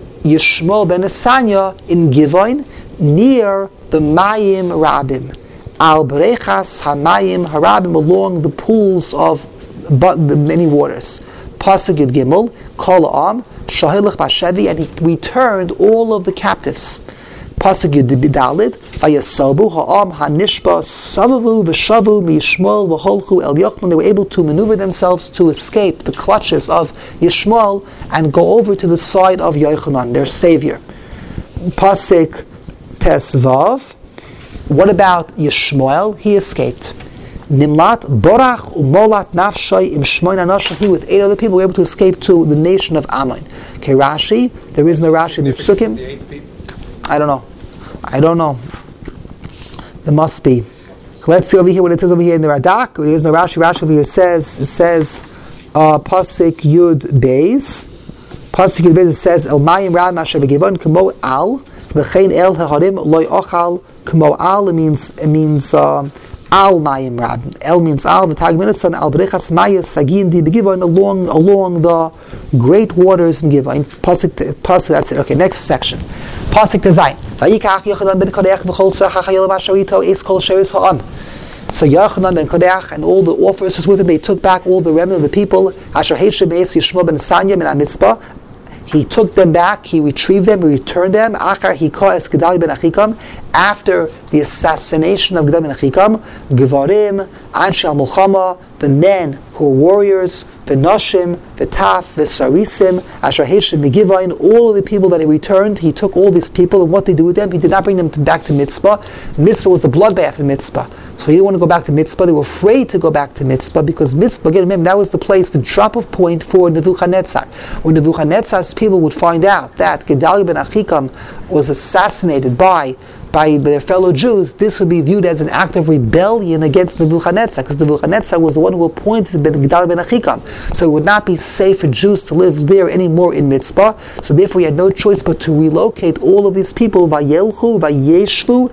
Yishmael ben Nesanya in Givon near the Mayim Rabim. al brechas hamayim harabim, along the pools of but the many waters. Pasuk Yud Gimel, Kol Am Shahilach Bashevi, and he returned all of the captives. Pasuk Yud Dalid, Vayasobu Ha'am Hanishba Savavu V'Shavu Mishmol V'Holchu El Yochnan. They were able to maneuver themselves to escape the clutches of Yishmael and go over to the side of Yochanan, their savior. Pasuk Tesvav. What about Yishmael? He escaped. Nimlat Borach Umolat Nafshay Im Shmoin Anosh. He with eight other people were able to escape to the nation of Ammon. Okay, Rashi. There is no Rashi in the Psukim. I don't know. I don't know. There must be. Let's see over here what it says over here in the Radak. There is no Rashi. Rashi over here says it says uh, Pasuk Yud Beis. Pasuk Yud Beis, it says El Mayim Ram Asher V'Givon Kmo Al V'Chein El Haharim Loy Ochal Kmo Al. It means it means. Um, Al Mayim Rab. El means Al, V'Tag Minutson, Al Berechas Mayas, Sagin Di Begivon, along along the great waters in Givon. Pasuk, Pasuk, that's it. Okay, next section. Pasuk Tezayin. Vayikach Yochanan ben Kodech v'chol tzachach hayel v'asharito es kol sheris ha'am. So Yochanan ben Kodech and all the officers with him, they took back all the remnant of the people. Asher Heishem es Yishmo ben Sanya ben Amitzpah. He took them back, he retrieved them, he returned them. After the assassination of Gedalia ben Achikam, Gevarim, Anshe al-Mulchama, the men who were warriors, the Nashim, the Taf, the Sarisim, Asher Heishem Megivain, all of the people that he returned, he took all these people, and what did he do with them? He did not bring them to, back to Mitzpah. Mitzpah was the bloodbath in Mitzpah. So he didn't want to go back to Mitzpah. They were afraid to go back to Mitzpah because Mitzpah, again, remember, that was the place, the drop-off point for Nebuchadnezzar. When Nebuchadnezzar's people would find out that Gedalia ben Achikam was assassinated by by their fellow Jews, this would be viewed as an act of rebellion against Nebuchadnezzar, because Nebuchadnezzar was the one who appointed Gedalia ben Achikam. So it would not be safe for Jews to live there anymore in Mitzpah. So therefore he had no choice but to relocate all of these people. Vayelchu, vayeshvu,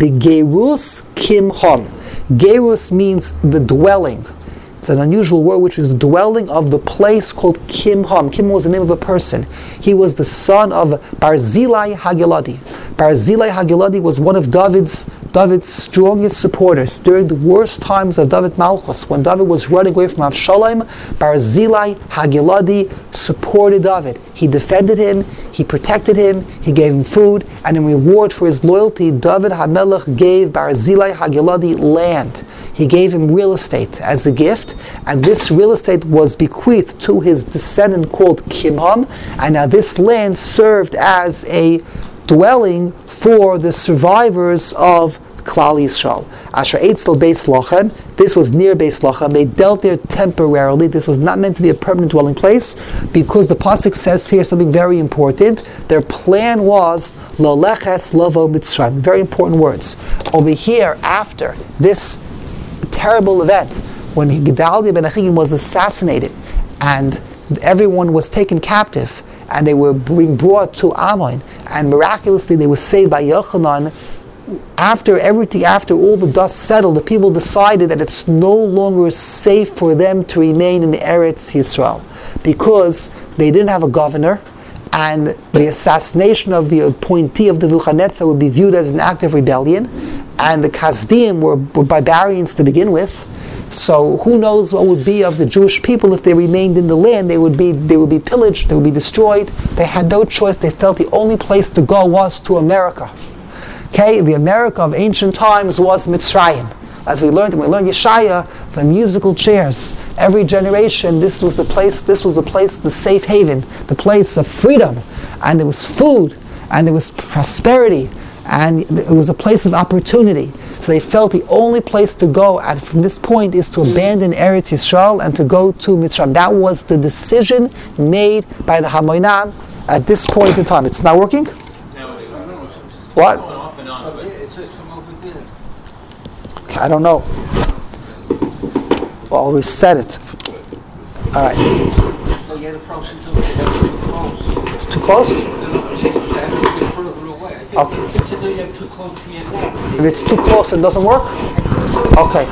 begerus kimhon. Gerus means the dwelling. It's an unusual word, which is the dwelling of the place called Kimham. Kim was the name of a person. He was the son of Barzillai Hagiladi. Barzillai Hagiladi was one of David's David's strongest supporters during the worst times of David Malchus. When David was running away from Avshalom, Barzillai Hagiladi supported David. He defended him, he protected him, he gave him food, and in reward for his loyalty, David HaMelech gave Barzillai Hagiladi land. He gave him real estate as a gift, and this real estate was bequeathed to his descendant called Kimham, and now this land served as a dwelling for the survivors of Klal Yisrael. Asher Eitzel Beis Lachem, this was near Beis Lachem. They dealt there temporarily. This was not meant to be a permanent dwelling place, because the pasuk says here something very important. Their plan was Loleches Lovo Mitzrayim. Very important words. Over here, after this terrible event, when Gedalia ben Achikam was assassinated, and everyone was taken captive, and they were being brought to Ammon, and miraculously they were saved by Yochanan. After everything, after all the dust settled, the people decided that it's no longer safe for them to remain in Eretz Yisrael, because they didn't have a governor, and the assassination of the appointee of Nebuchadnezzar would be viewed as an act of rebellion, and the Kasdim were, were barbarians to begin with. So who knows what would be of the Jewish people if they remained in the land? They would be they would be pillaged, they would be destroyed. They had no choice. They felt the only place to go was to America. Okay, the America of ancient times was Mitzrayim. As we learned, when we learned Yeshaya, the musical chairs. Every generation, this was the place. This was the place, the safe haven, the place of freedom, and there was food, and there was prosperity, and it was a place of opportunity. So they felt the only place to go at from this point is to abandon Eretz Yisrael and to go to Mitzrayim. That was the decision made by the Hamoinam at this point in time. It's not working? What? Okay, I don't know. Well, I'll reset it. All right. It's too close? Okay. If it's too close, it doesn't work? Okay.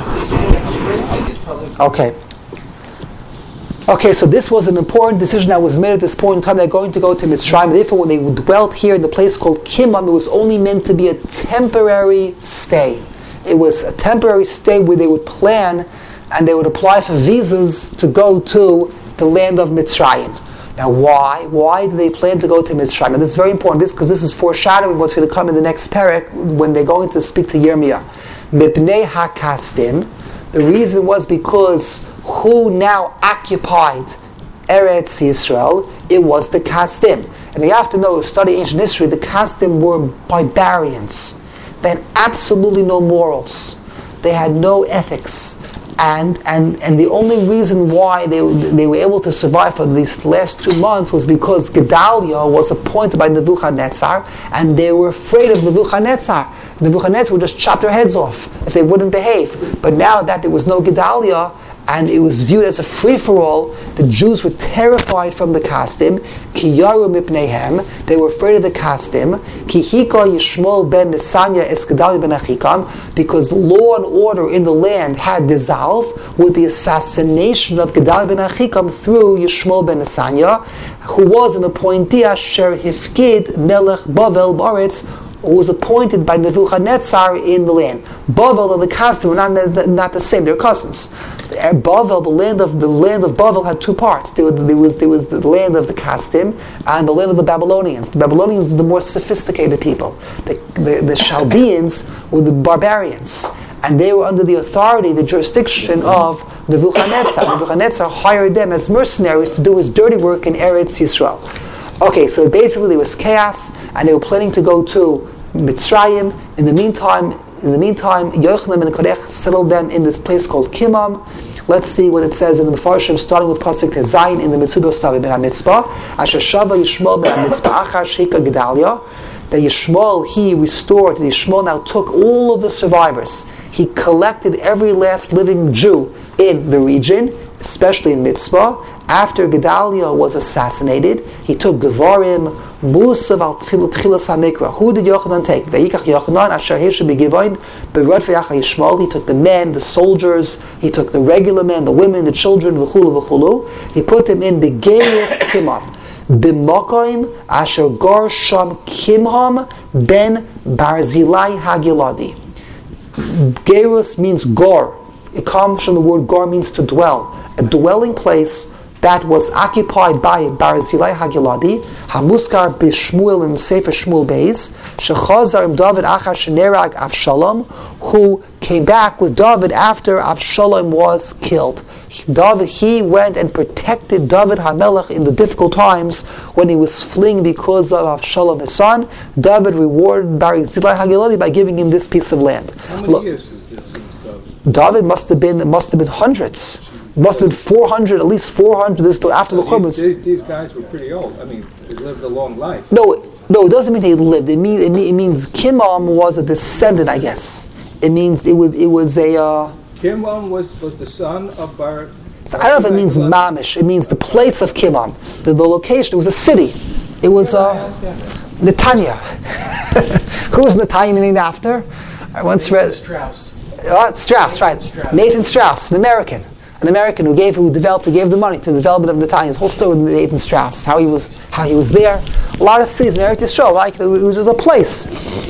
Okay. Okay, so this was an important decision that was made at this point in time. They're going to go to Mitzrayim. Therefore, when they dwelt here in the place called Kimham, it was only meant to be a temporary stay. It was a temporary stay where they would plan and they would apply for visas to go to the land of Mitzrayim. Now, why? Why do they plan to go to Mitzrayim? And this is very important, this because this is foreshadowing what's going to come in the next parak when they're going to speak to Yirmiyah. Mipnei HaKasdim. The reason was because who now occupied Eretz Yisrael? It was the Kasdim. And you have to know, study ancient history, the Kasdim were barbarians. They had absolutely no morals. They had no ethics. And, and and the only reason why they they were able to survive for these last two months was because Gedaliah was appointed by Nebuchadnezzar, and they were afraid of Nebuchadnezzar. Nebuchadnezzar would just chop their heads off if they wouldn't behave. But now that there was no Gedaliah, and it was viewed as a free-for-all, the Jews were terrified from the Kasdim. Ki yaru mipneihem, they were afraid of the Kasdim. Ki hika Yishmael ben Nesanya es Gedaliah ben Achikam, because law and order in the land had dissolved with the assassination of Gedaliah ben Achikam through Yishmael ben Nesanya, who was an appointee asher hifkid melech Bavel baretz, who was appointed by Nebuchadnezzar in the land. Bavel and the Kasdim were not, not the same; they're cousins. Bavel, the land of the land of Bavel, had two parts. There, there was there was the land of the Kasdim and the land of the Babylonians. The Babylonians were the more sophisticated people. The, the, the Chaldeans were the barbarians, and they were under the authority, the jurisdiction of Nebuchadnezzar. Nebuchadnezzar hired them as mercenaries to do his dirty work in Eretz Yisrael. Okay, so basically there was chaos, and they were planning to go to Mitzrayim. In the meantime, in the meantime, Yochanan ben Korech settled them in this place called Kimam. Let's see what it says in the Mefarshim, starting with Pasuk Tezayin in the Mitzvah Stavi ben HaMitzvah. Asher Shava Yishmael ben HaMitzvah Achar Sheika Gedaliah. That Yishmael, he restored, and Yishmael now took all of the survivors. He collected every last living Jew in the region, especially in Mitzvah. After Gedaliah was assassinated, he took Gevarim, Musav al Tchilas HaMikra. Who did Yochanan take? Ve'yikach Yochanan asher heshu b'Givayin b'rod v'yachal Yishmael. He took the men, the soldiers, he took the regular men, the women, the children, v'chulu v'chulu. He put them in Begeirus Kimam, b'Makoim asher gar sham Kimham ben Barzilai Hagiladi. Geirus means Gor. It comes from the word Gor, means to dwell. A dwelling place that was occupied by Barzilai Hagiladi, Hamuskar b'Shmuel in Sefer Shmuel Beis, Shechazar im David achar shenerag Avshalom, who came back with David after Avshalom was killed. David, he went and protected David HaMelech in the difficult times when he was fleeing because of Avshalom his son. David rewarded Barzilai Hagiladi by giving him this piece of land.
How many Look, years is this since David?
David must have been must have been hundreds. Must have been four hundred, at least four hundred. This after so the Churban.
These, these guys were pretty old. I mean, they lived a long life.
No, no, it doesn't mean they lived. It means it, mean, it means Kimam was a descendant, I guess. It means it was it was a. Uh,
Kimam was, was the son of Bar.
So I don't know if it means mamish. It means the place of Kimam, the, the location. It was a city. It was uh, Netanya. Who was Netanya named after? I once
Nathan
read
Strauss.
Uh, Strauss, right?
Strauss.
Nathan Strauss, an American. An American who gave, who developed, who gave the money to the development of Netanya. His whole story with Nathan Strauss, how he was, how he was there. A lot of cities in Eretz Yisrael, like it was just a place.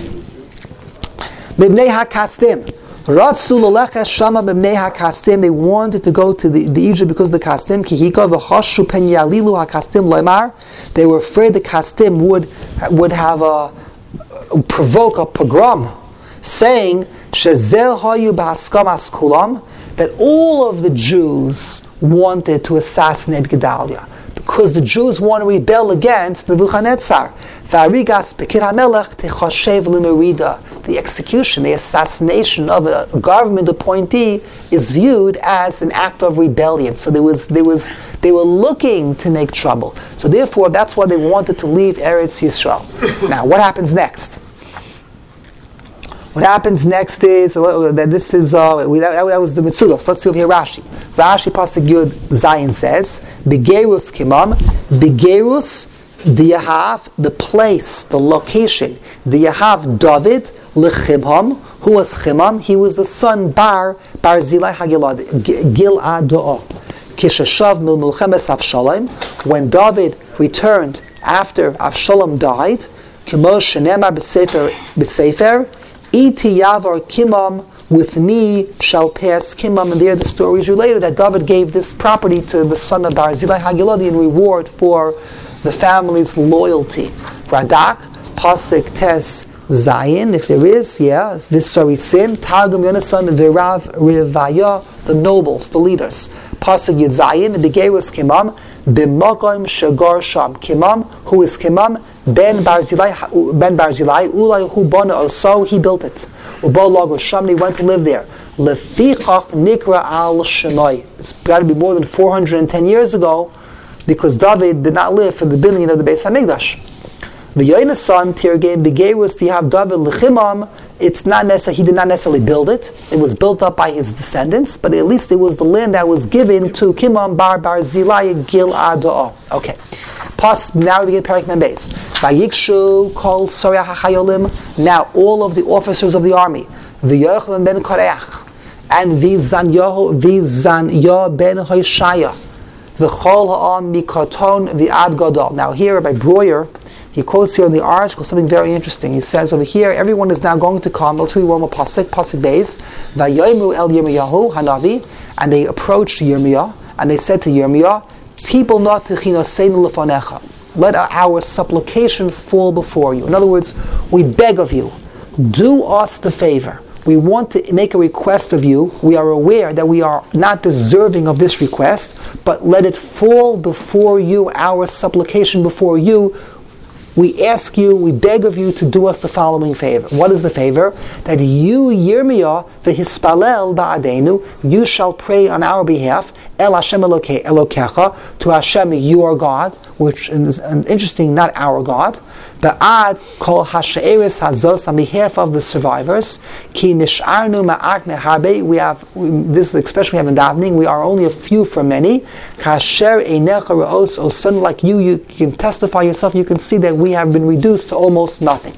B'nei HaKasdim, Ratzu l'leches shama b'nei HaKasdim. They wanted to go to the, the Egypt because of the Kasdim. Ki hika v'chashu pen yalilu HaKasdim loymar. They were afraid the Kasdim would would have a provoke a pogrom, saying shezer hayu b'haskamas kulam, that all of the Jews wanted to assassinate Gedaliah because the Jews want to rebel against Nebuchadnezzar. The execution, the assassination of a government appointee is viewed as an act of rebellion. So there was, there was, they were looking to make trouble. So therefore, that's why they wanted to leave Eretz Yisrael. Now, what happens next? What happens next is that this is uh, we, that, that was the Mitzvah. So let's see over here Rashi. Rashi Pasuk Yud Zayin says, "Begerus Kimam, Begerus Diyahav, the place, the location. Diyahav David leChimham. Who was Chimam? He was the son Bar Barzilai Hagilad Gilad Do'ah. Kishashav Mil Milchemes Avshalom. When David returned after Avshalom died, Kimo Shenemar B'Sefer B'Sefer." Iti yavar kimam with me shall pass Kimam. And there the story is related that David gave this property to the son of Barzillai Hagiladi in reward for the family's loyalty. Radak, Pasik Tes Zayin, if there is, yeah, Visari Sim, Targum Yonasan, Virav Rivaya, the nobles, the leaders. Pasuk Yud Zayin, the Begerus Kimam, B'Makom Shagar Sham. Kimam, who is Kimam? Ben Barzillai, Ben Barzillai, Ulai Hu Bona Oso, he built it. Ubo Lago Sham, he went to live there. Lefichach Nikra Al Shanoi. It's got to be more than four hundred ten years ago, because David did not live for the building of the Beis HaMikdash. The Yona's son, Tirgim, Begerus Tihav David Lechimam, it's not necessarily, he did not necessarily build it. It was built up by his descendants, but at least it was the land that was given to Kimam Bar Barzillai Gil Ada'ah. Okay. Plus, now we begin Perek Mem Beis. Vayikshu Kol Sorya HaChayolim. Now all of the officers of the army, the Yochanan ben Kareach, and the Zanyahu, the Zanya ben Hoshaya, the Chol Ha'am Mikaton, the Ad Gadol. Now here, by Breuer, he quotes here in the article something very interesting. He says over here, everyone is now going to come. Let's read one more pasuk, pasuk Beis. Vayomu el Yirmiyahu Hanavi, and they approached Yirmiyah, and they said to Yirmiyah, people not techinoseinu lefanecha. Let our supplication fall before you. In other words, we beg of you, do us the favor. We want to make a request of you. We are aware that we are not deserving of this request, but let it fall before you, our supplication before you. We ask you, we beg of you to do us the following favor. What is the favor? That you, Yirmiyah, the Hispalel ba'adenu, you shall pray on our behalf, El Hashem Elokecha, to Hashem, your God, which is an interesting, not our God. Ba'ad kol hasheiris hazos, on behalf of the survivors. Ki nish'arnu ma'ak neharbe, we have, this especially we have in davening, we are only a few from many. Kasher einecha re'os osun, like you, you can testify yourself, you can see that we have been reduced to almost nothing.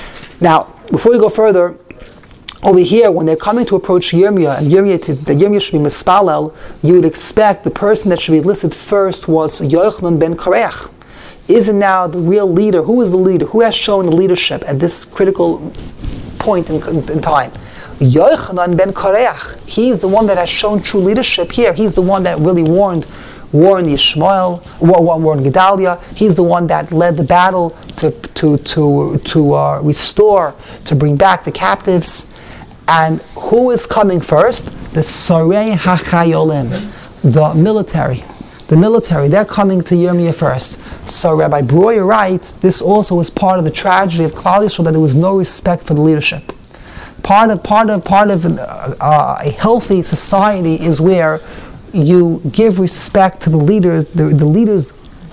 Now, before we go further, over here, when they're coming to approach Yirmiyah, and Yirmiyah, to, the Yirmiyah should be mispalel, you would expect the person that should be listed first was Yochanan ben Kareach. Isn't now the real leader? Who is the leader? Who has shown leadership at this critical point in, in, in time? Yochanan ben Kareach. He's the one that has shown true leadership here. He's the one that really warned warned Yishmael, warned Gedaliah. He's the one that led the battle to to to to uh, restore, to bring back the captives. And who is coming first? The Sorei HaChayolim, the military. The military, they're coming to Yirmiyah first. So Rabbi Breuer writes, this also was part of the tragedy of Klal Yisrael, that there was no respect for the leadership. Part of part of part of an, uh, a healthy society is where you give respect to the leaders. The, the leaders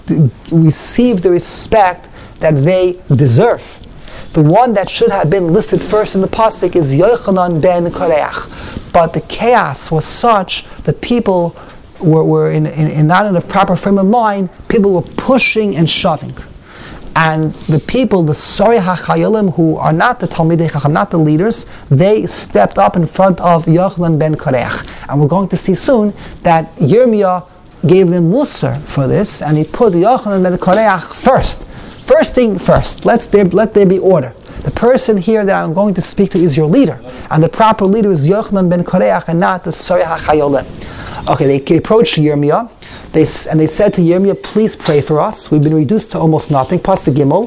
receive the respect that they deserve. The one that should have been listed first in the pasuk is Yochanan ben Kareach, but the chaos was such that people were, were in, in, in not in a proper frame of mind. People were pushing and shoving, and the people, the Sorei HaChayolim, who are not the Talmidei Chacham, not the leaders, they stepped up in front of Yochanan ben Kareach, and we're going to see soon that Yirmiyah gave them musar for this, and he put Yochanan ben Kareach first. First thing first, let's there, let there be order. The person here that I'm going to speak to is your leader, and the proper leader is Yochanan ben Kareach and not the Sorei HaChayolim. Okay, they approached Yirmiyah, they, and they said to Yirmiyah, please pray for us. We've been reduced to almost nothing. Pasuk Gimel,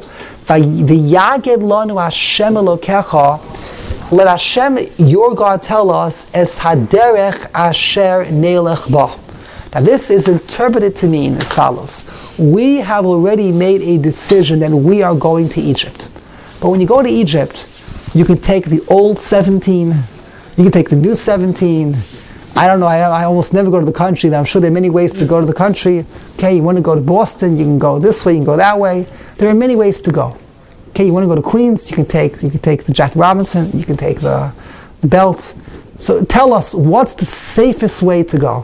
V'yaged lanu Hashem Elokecha, let Hashem, your God, tell us, Es haderech asher neilech ba. Now this is interpreted to mean as follows. We have already made a decision that we are going to Egypt. But when you go to Egypt, you can take the old seventeen, you can take the new seventeen. I don't know, I, I almost never go to the country. I'm sure there are many ways to go to the country. Okay, you want to go to Boston, you can go this way, you can go that way. There are many ways to go. Okay, you want to go to Queens, you can take you can take the Jackie Robinson, you can take the, the Belt. So tell us, what's the safest way to go?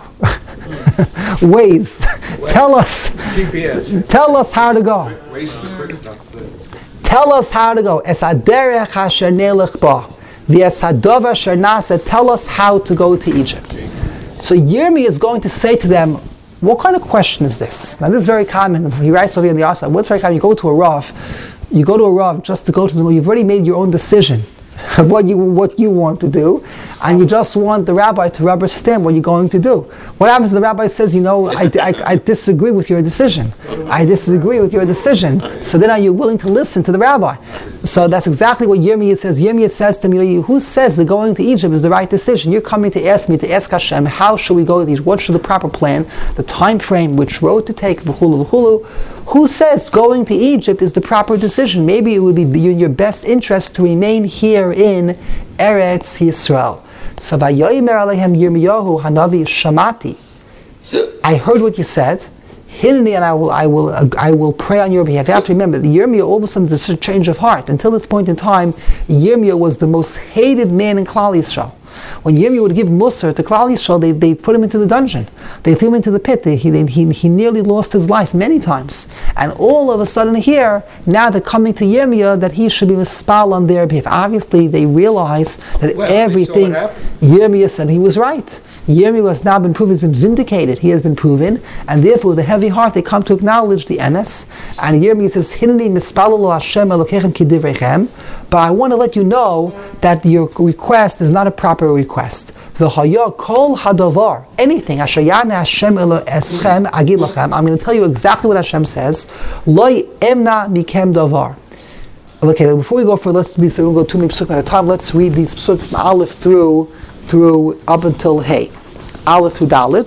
Ways. Tell us. G P S. Tell us how to go. Ways is the quickest, not the safest. Tell us how to go. Es haderech asher neilech ba. V'es hadov asher na'aseh. Tell us how to go to Egypt. So Yirmiyah is going to say to them, what kind of question is this? Now this is very common. He writes over here in the Asa. What's very common? You go to a Rav. You go to a Rav just to go to the. You've already made your own decision of what you what you want to do, and you just want the rabbi to rubber stamp what you're going to do. What happens if the rabbi says, you know, I, I, I disagree with your decision. I disagree with your decision. So then are you willing to listen to the rabbi? So that's exactly what Yirmiyah says. Yirmiyah says to me, who says that going to Egypt is the right decision? You're coming to ask me, to ask Hashem, how should we go to Egypt? What should the proper plan, the time frame, which road to take, v'chulu v'chulu? Who says going to Egypt is the proper decision? Maybe it would be in your best interest to remain here in Eretz Yisrael. So vayomer alehem Yirmiyahu hanavi shamati. I heard what you said. Hinni, and I will, I will, I will pray on your behalf. You have to remember, the Yirmiyah all of a sudden there's a change of heart. Until this point in time, Yirmiyah was the most hated man in Klal Yisrael. When Yirmiyah would give Musar to Klal Yisrael, they they put him into the dungeon. They threw him into the pit. They, he, they, he he nearly lost his life many times. And all of a sudden here, now they're coming to Yirmiyah that he should be mispal on their behalf. Obviously, they realize that
well,
everything Yirmiyah said he was right. Yirmiyah has now been proven, has been vindicated, he has been proven, and therefore with a heavy heart they come to acknowledge the emes. And Yirmiyah says, Hinni mispalalo Hashem elokechem kidivrechem. But I want to let you know that your request is not a proper request. V'haya kol hadavar, anything, ashayane Hashem elo eschem agid lachem, I'm going to tell you exactly what Hashem says, Loi emna mikem davar. Okay, before we go for, let's do these, so we'll go two many psukim at a time, let's read these psukim from Aleph through through up until Hey. Aleph through Dalet.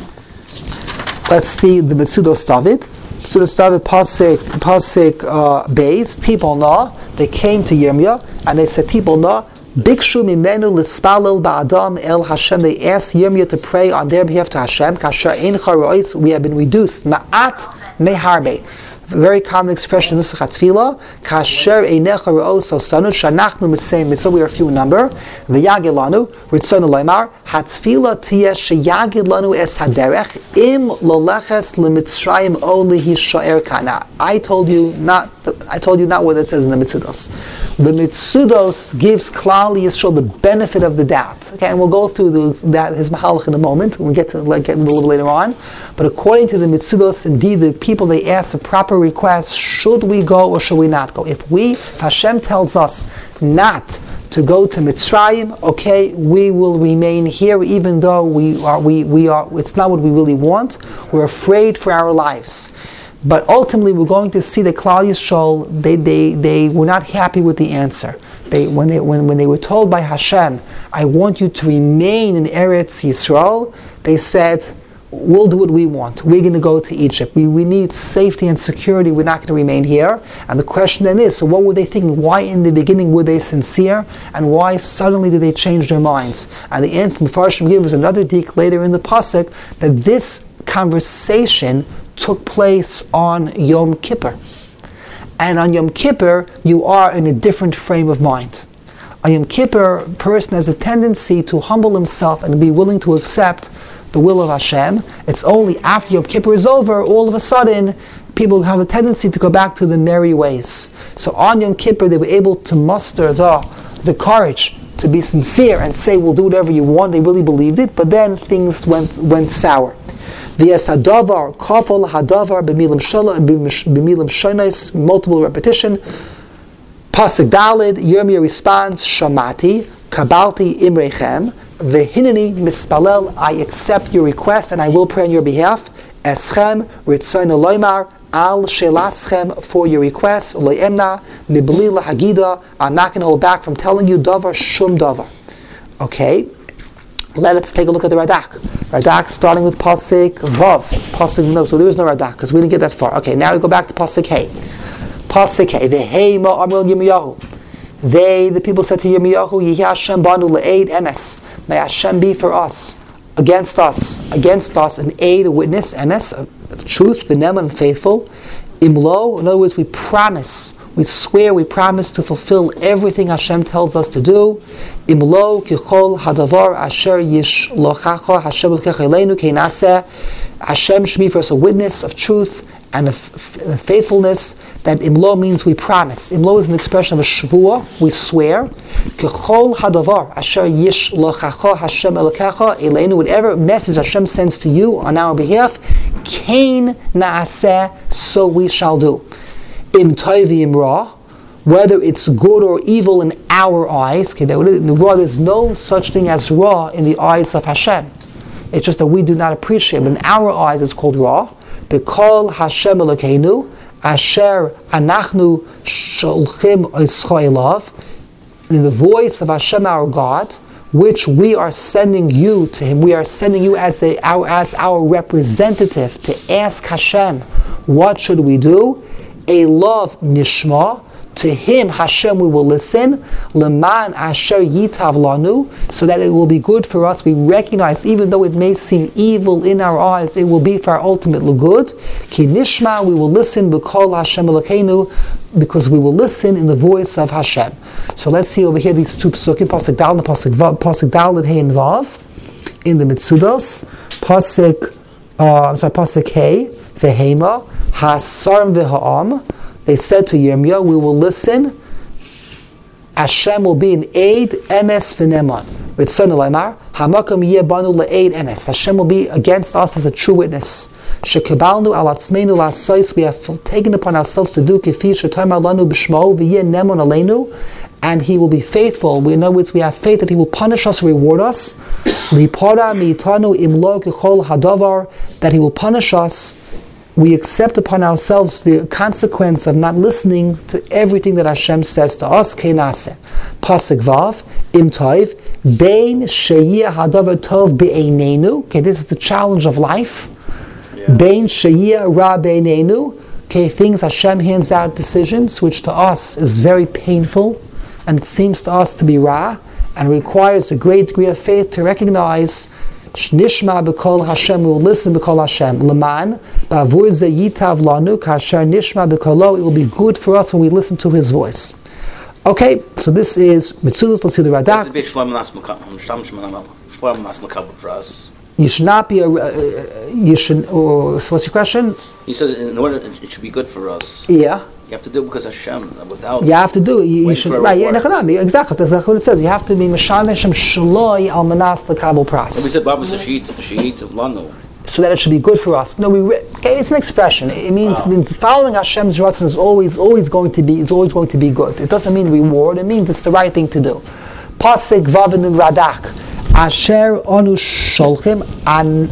Let's see the Metzudos David. Metzudos David Pasik Pasik uh, Beis Tibol Na. They came to Yirmiyah and they said, Tibol Na Bikshu Mimenu Lispalel Ba'adam El Hashem. They asked Yirmiyah to pray on their behalf to Hashem. Kasher Ein Charois. We have been reduced Ma'at Meharbe. Very common expression in Nusach HaTfilah. Kasher einecha re'oso sanu shanachnu mitzayim mitzvah. We are few in number. V'yagid lanu ritzonu leimar hatfilah tiyeh sheyagid lanu es haderech im loleches lemitzrayim only hishaer kana. I told you not. I told you not what it says in the Mitzudos. The Mitzudos gives Klal Yisrael the benefit of the doubt. Okay, and we'll go through the, that his mahalach in a moment. We'll get to like, get a little later on. But according to the Mitzudos, indeed, the people they ask the proper request: should we go or should we not go? If we, if Hashem tells us not to go to Mitzrayim, okay, we will remain here, even though we are, we, we are. It's not what we really want. We're afraid for our lives. But ultimately, we're going to see that Klal Yisrael, they, they, they were not happy with the answer. They, when they, when, when they were told by Hashem, I want you to remain in Eretz Yisrael, they said, we'll do what we want. We're going to go to Egypt. We, we need safety and security. We're not going to remain here. And the question then is, so what were they thinking? Why in the beginning were they sincere? And why suddenly did they change their minds? And the answer, Mefarshim gives another dik later in the pasuk, that this conversation took place on Yom Kippur. And on Yom Kippur, you are in a different frame of mind. On Yom Kippur, a person has a tendency to humble himself and be willing to accept the will of Hashem. It's only after Yom Kippur is over, all of a sudden, people have a tendency to go back to the merry ways. So on Yom Kippur, they were able to muster the, the courage to be sincere and say, we'll do whatever you want. They really believed it, but then things went went sour. V'yes hadavar, kafal hadavar, b'milim shonais, multiple repetition. Pasuk Daled, Yirmiyah responds, Shamati, Kabalti imrechem, Vehinani mispalel, I accept your request and I will pray on your behalf. Eschem, Ritzono loymar, Al shelaschem, for your request, Le'emna, Nibli lahagida, I'm not going to hold back from telling you davar shum davar. Okay. Let's take a look at the Radak. Radak starting with Pasuk Vav. Pasuk no, so there is no Radak because we didn't get that far. Okay, now we go back to Pasuk Hey. Pasuk Hey. The Hey ma Amrul Yirmiyahu. They, the people said to Yirmiyahu, Yehi Hashem banu le'eid emes. May Hashem be for us, against us, against us, an aid, a witness, emes, of, of truth, v'nem, and faithful. Imlo, in other words, we promise, we swear, we promise to fulfill everything Hashem tells us to do. Imlo kichol hadavar asher yishlochacha Hashem l'kecha eleinu keinaseh. Hashem should be for us a witness of truth and of faithfulness. That imlo means we promise. Imlo is an expression of a shvuah, we swear. Kichol hadavar asher yishlochacha Hashem l'kecha eleinu. Whatever message Hashem sends to you on our behalf, kein naaseh, so we shall do. Im toiv im ra. whether it's good or evil in our eyes. Okay, there's no such thing as Ra in the eyes of Hashem. It's just that we do not appreciate it. But in our eyes, it's called Ra. Bekol Hashem Elokeinu, Asher Anachnu Sholchim Oscha Elav, in the voice of Hashem our God, which we are sending you to Him. We are sending you as a our as our representative to ask Hashem, what should we do? Elav Nishma. To Him, Hashem, we will listen. Leman Asher Yitav Lanu, so that it will be good for us. We recognize, even though it may seem evil in our eyes, it will be for our ultimate good. Ki Nishma, we will listen. B'kol Hashem Elokeinu, because we will listen in the voice of Hashem. So let's see over here these two psukim, pasuk dal and pasuk vav, pasuk dal and hey and vav, in the Mitzudos. Pasuk, uh, I'm sorry, pasuk hey vehema hasarm v'ha'am. They said to Yirmiyah, we will listen. Hashem will be an aid, emes v'neman. Ritzon Elaymar, hamakam yeh banu le'aid emes. Hashem will be against us as a true witness. Shekibalnu al atzmeinu la'asos, we have taken upon ourselves to do kifi shetomar lanu b'shmo v'yeh nemon aleinu, and He will be faithful. We, in other words, we have faith that He will punish us, reward us. Lipora mitanu imlo kechol hadavar, that He will punish us. We accept upon ourselves the consequence of not listening to everything that Hashem says to us. Kenase. Pasuk Vav, Im Tov, Bein Sheyeh Hadavar Tov Be'einenu. Okay, this is the challenge of life. Yeah. Bein Sheyeh Ra Be'einenu. Okay, things Hashem hands out decisions, which to us is very painful, and it seems to us to be Ra, and requires a great degree of faith to recognize Nishma b'kol Hashem, we will listen b'kol Hashem. Leman ba'avur ze yitav lanu kasher nishma b'kolo. It will be good for us when we listen to His voice. Okay, so this is Mitzudos. Let's see the Radak. You should not be a. Uh, you should. Uh, so what's your question?
He says, in order it should be good for us.
Yeah.
You have to do it because Hashem, without...
You have to do it. You, you should... Right, yeah, exactly. That's what it says. You have to be Mashal Hashem Shaloi Al Manas L'Kabel Pras.
And we said, Baba says, She'it of Lanu.
So that it should be good for us. No, we... Re- okay, it's an expression. It means, wow. It means following Hashem's Ratzon is always, always going to be, it's always going to be good. It doesn't mean reward. It means it's the right thing to do. Pasik Vavin and Radak. Asher Onu Sholchim An...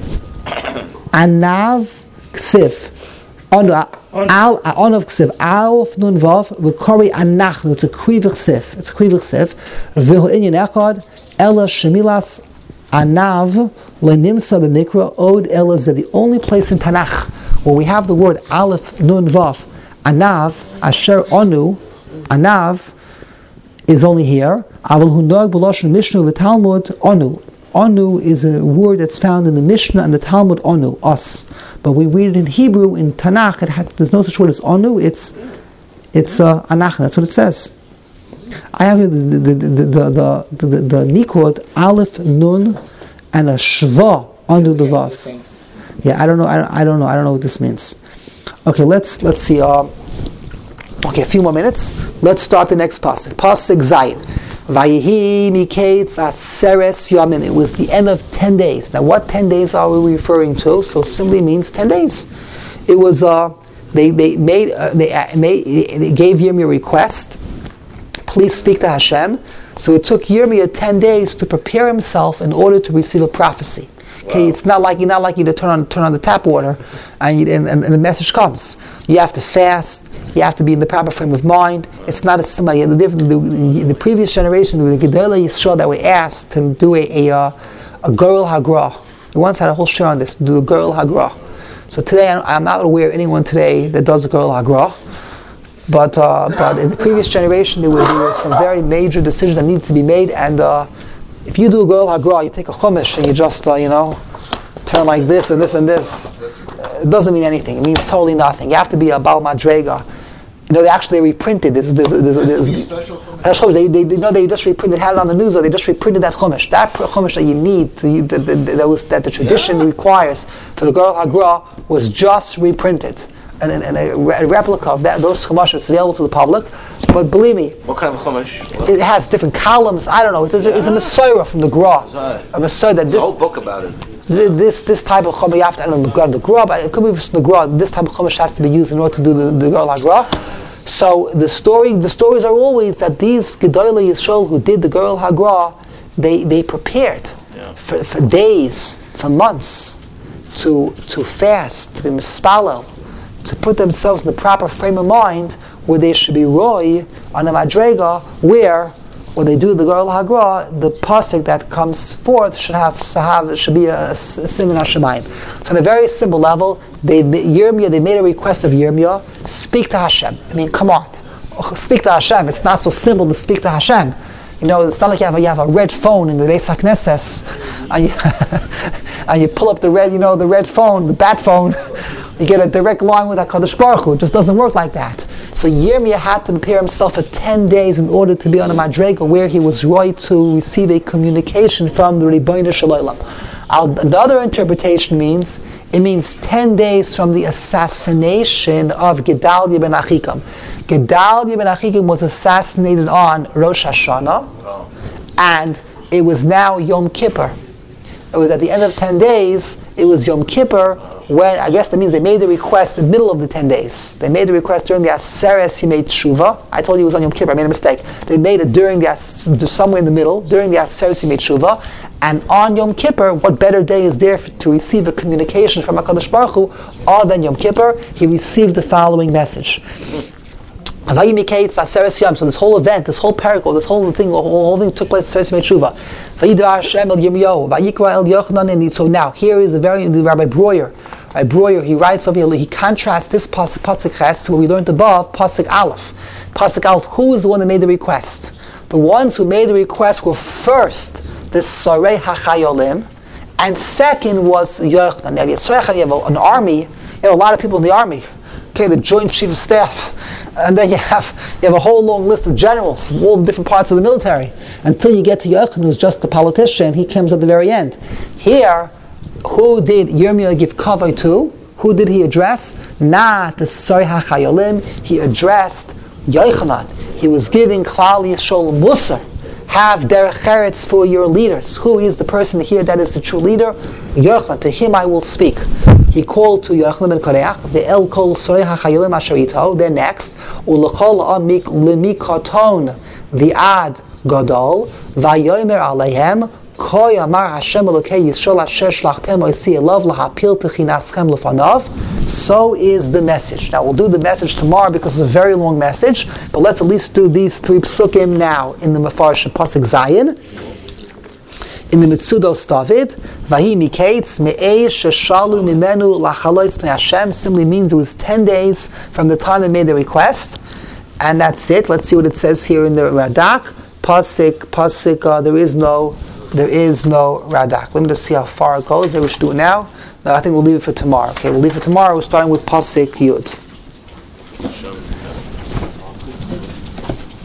Anav Ksiv. On al on of ksiv alf nun vav v'kori anachnu. It's a krivich ksiv. It's a krivich ksiv. V'hu inyan echad ela shemilas anav lenimsa b'mikra od ela zeh. The only place in Tanakh where we have the word aleph nun vav anav asher onu anav is only here. Aval hu nog b'loshen Mishnah v'Talmud onu. Onu is a word that's found in the Mishnah and the Talmud. Onu, us. But we read it in Hebrew, in Tanakh, it had, there's no such word as Onu, it's it's uh, Anach, that's what it says. I have the the the the the, the, the, the Nikud, Aleph, Nun, and a Shva, Onu the Vav. Yeah, I don't know, I don't, I don't know, I don't know what this means. Okay, let's let's see, uh, okay, a few more minutes. Let's start the next pasuk. Pasuk Zayin. Vayihi miketz aseres yamim. It was the end of ten days. Now, what ten days are we referring to? So, simply means ten days. It was. Uh, they they made uh, they uh, made they gave Yirmiyah a request. Please speak to Hashem. So it took Yirmiyah ten days to prepare himself in order to receive a prophecy. Okay, wow. It's not like you're not like you to turn on turn on the tap water, and, you, and, and and the message comes. You have to fast. You have to be in the proper frame of mind. It's not a somebody. The, the, the, the previous generation, the Gedolei Yisrael that we asked to do a a, uh, a Gerul Hagra. We once had a whole show on this. To do a Gerul Hagra. So today, I'm not aware of anyone today that does a Gerul Hagra. But uh, but in the previous generation, there were, there were some very major decisions that needed to be made. And uh, if you do a Gerul Hagra, you take a Chumash and you just uh, you know turn like this and this and this. It doesn't mean anything. It means totally nothing. You have to be a Baal Madrega. You know, they actually reprinted this. There's, there's, there's, there's, they, they, no, they just reprinted, had it on the news, or they just reprinted that chumash. That chumash that you need, to, that, that, that, was, that the tradition yeah. requires for the Gerul Hagra was just reprinted. And, and, and a, a replica of that, those chumash is available to the public. But believe me,
what kind of chumash? What?
It has different columns. I don't know. It's, yeah. it's a Messiah from the Gra. A Messiah that
this. There's a whole book about it.
This this type of chumash, you have to, I don't know, the Gra, but it could be from the Gra. This type of chumash has to be used in order to do the, the Gerul Hagra. So the story, the stories are always that these Gedolei Yisrael who did the Girl Hagra, they they prepared
Yeah.
for, for days, for months, to to fast, to be mispalel, to put themselves in the proper frame of mind where they should be roy on a madrega, where when they do the Girl Hagra, the pasuk that comes forth should have sahav, should be a, a siman hashemayim. So on a very simple level, they Yirmiyah, they made a request of Yirmiyah, speak to Hashem. I mean, come on, speak to Hashem. It's not so simple to speak to Hashem. You know, it's not like you have a, you have a red phone in the Beis HaKnesses, and you, and you pull up the red, you know, the red phone, the bat phone. You get a direct line with HaKadosh Baruch Hu. It just doesn't work like that. So Yirmiyah had to prepare himself for ten days in order to be on a madrega where he was right to receive a communication from the Ribono Shel Olam. The other interpretation means, it means ten days from the assassination of Gedalia ben Achikam. Gedalia ben Achikam was assassinated on Rosh Hashanah,
Oh.
and it was now Yom Kippur. It was at the end of ten days, it was Yom Kippur, when, I guess that means they made the request in the middle of the ten days. They made the request during the Aseret Yimei Tshuva. I told you it was on Yom Kippur, I made a mistake. They made it during the, somewhere in the middle, during the Aseret Yimei Tshuva, and on Yom Kippur, what better day is there for, to receive a communication from HaKadosh Baruch Hu other than Yom Kippur? He received the following message. So this whole event, this whole paracle, this whole thing, the whole thing took place in Aseret Yimei Tshuva. So now, here is the very, the Rabbi Breuer. Rabbi Breuer, he writes over here, he contrasts this pasuk, pasuk ches, to what we learned above, pasuk aleph. Pasuk aleph, who is the one that made the request? The ones who made the request were first the Sarei HaChayolim, and second was Yochanan. Now, you have an army, you have a lot of people in the army, okay, the Joint Chief of Staff, and then you have you have a whole long list of generals from all different parts of the military, until you get to Yochanan, who's just a politician. He comes at the very end. Here, who did Yirmiyah give cover to? Who did he address? Not the Sarei HaChayolim. He addressed Yochanan. He was giving Klal Yisrael Musar. Have derech eretz for your leaders. Who is the person here that is the true leader? Yochanan. To him I will speak. He called to Yochanan ben Kareach, the El Kol Sarei HaChayolim Asher Ito. Then next, Ulechol Amik Lemikaton V'ad Gadol Vayomer Aleihem Koy Amar Hashem Elokei Yisrael Asher Shlachtem Oisi Elav Lahapil Techinaschem Lefanav. So is the message. Now we'll do the message tomorrow because it's a very long message, but let's at least do these three psukim now in the Mefarsh Pasuk Zayin. In the Mitzudos David, Vahi Miketz Me'ei Sheshalu Mimenu Lachalois Pnei Hashem simply means it was ten days from the time they made the request, and that's it. Let's see what it says here in the Radak. Pasuk, Pasuk, uh, there is no There is no Radak. Let me just see how far it goes. Maybe we should do it now. No, I think we'll leave it for tomorrow. Okay, we'll leave it tomorrow. We're starting with Pasuk Yud.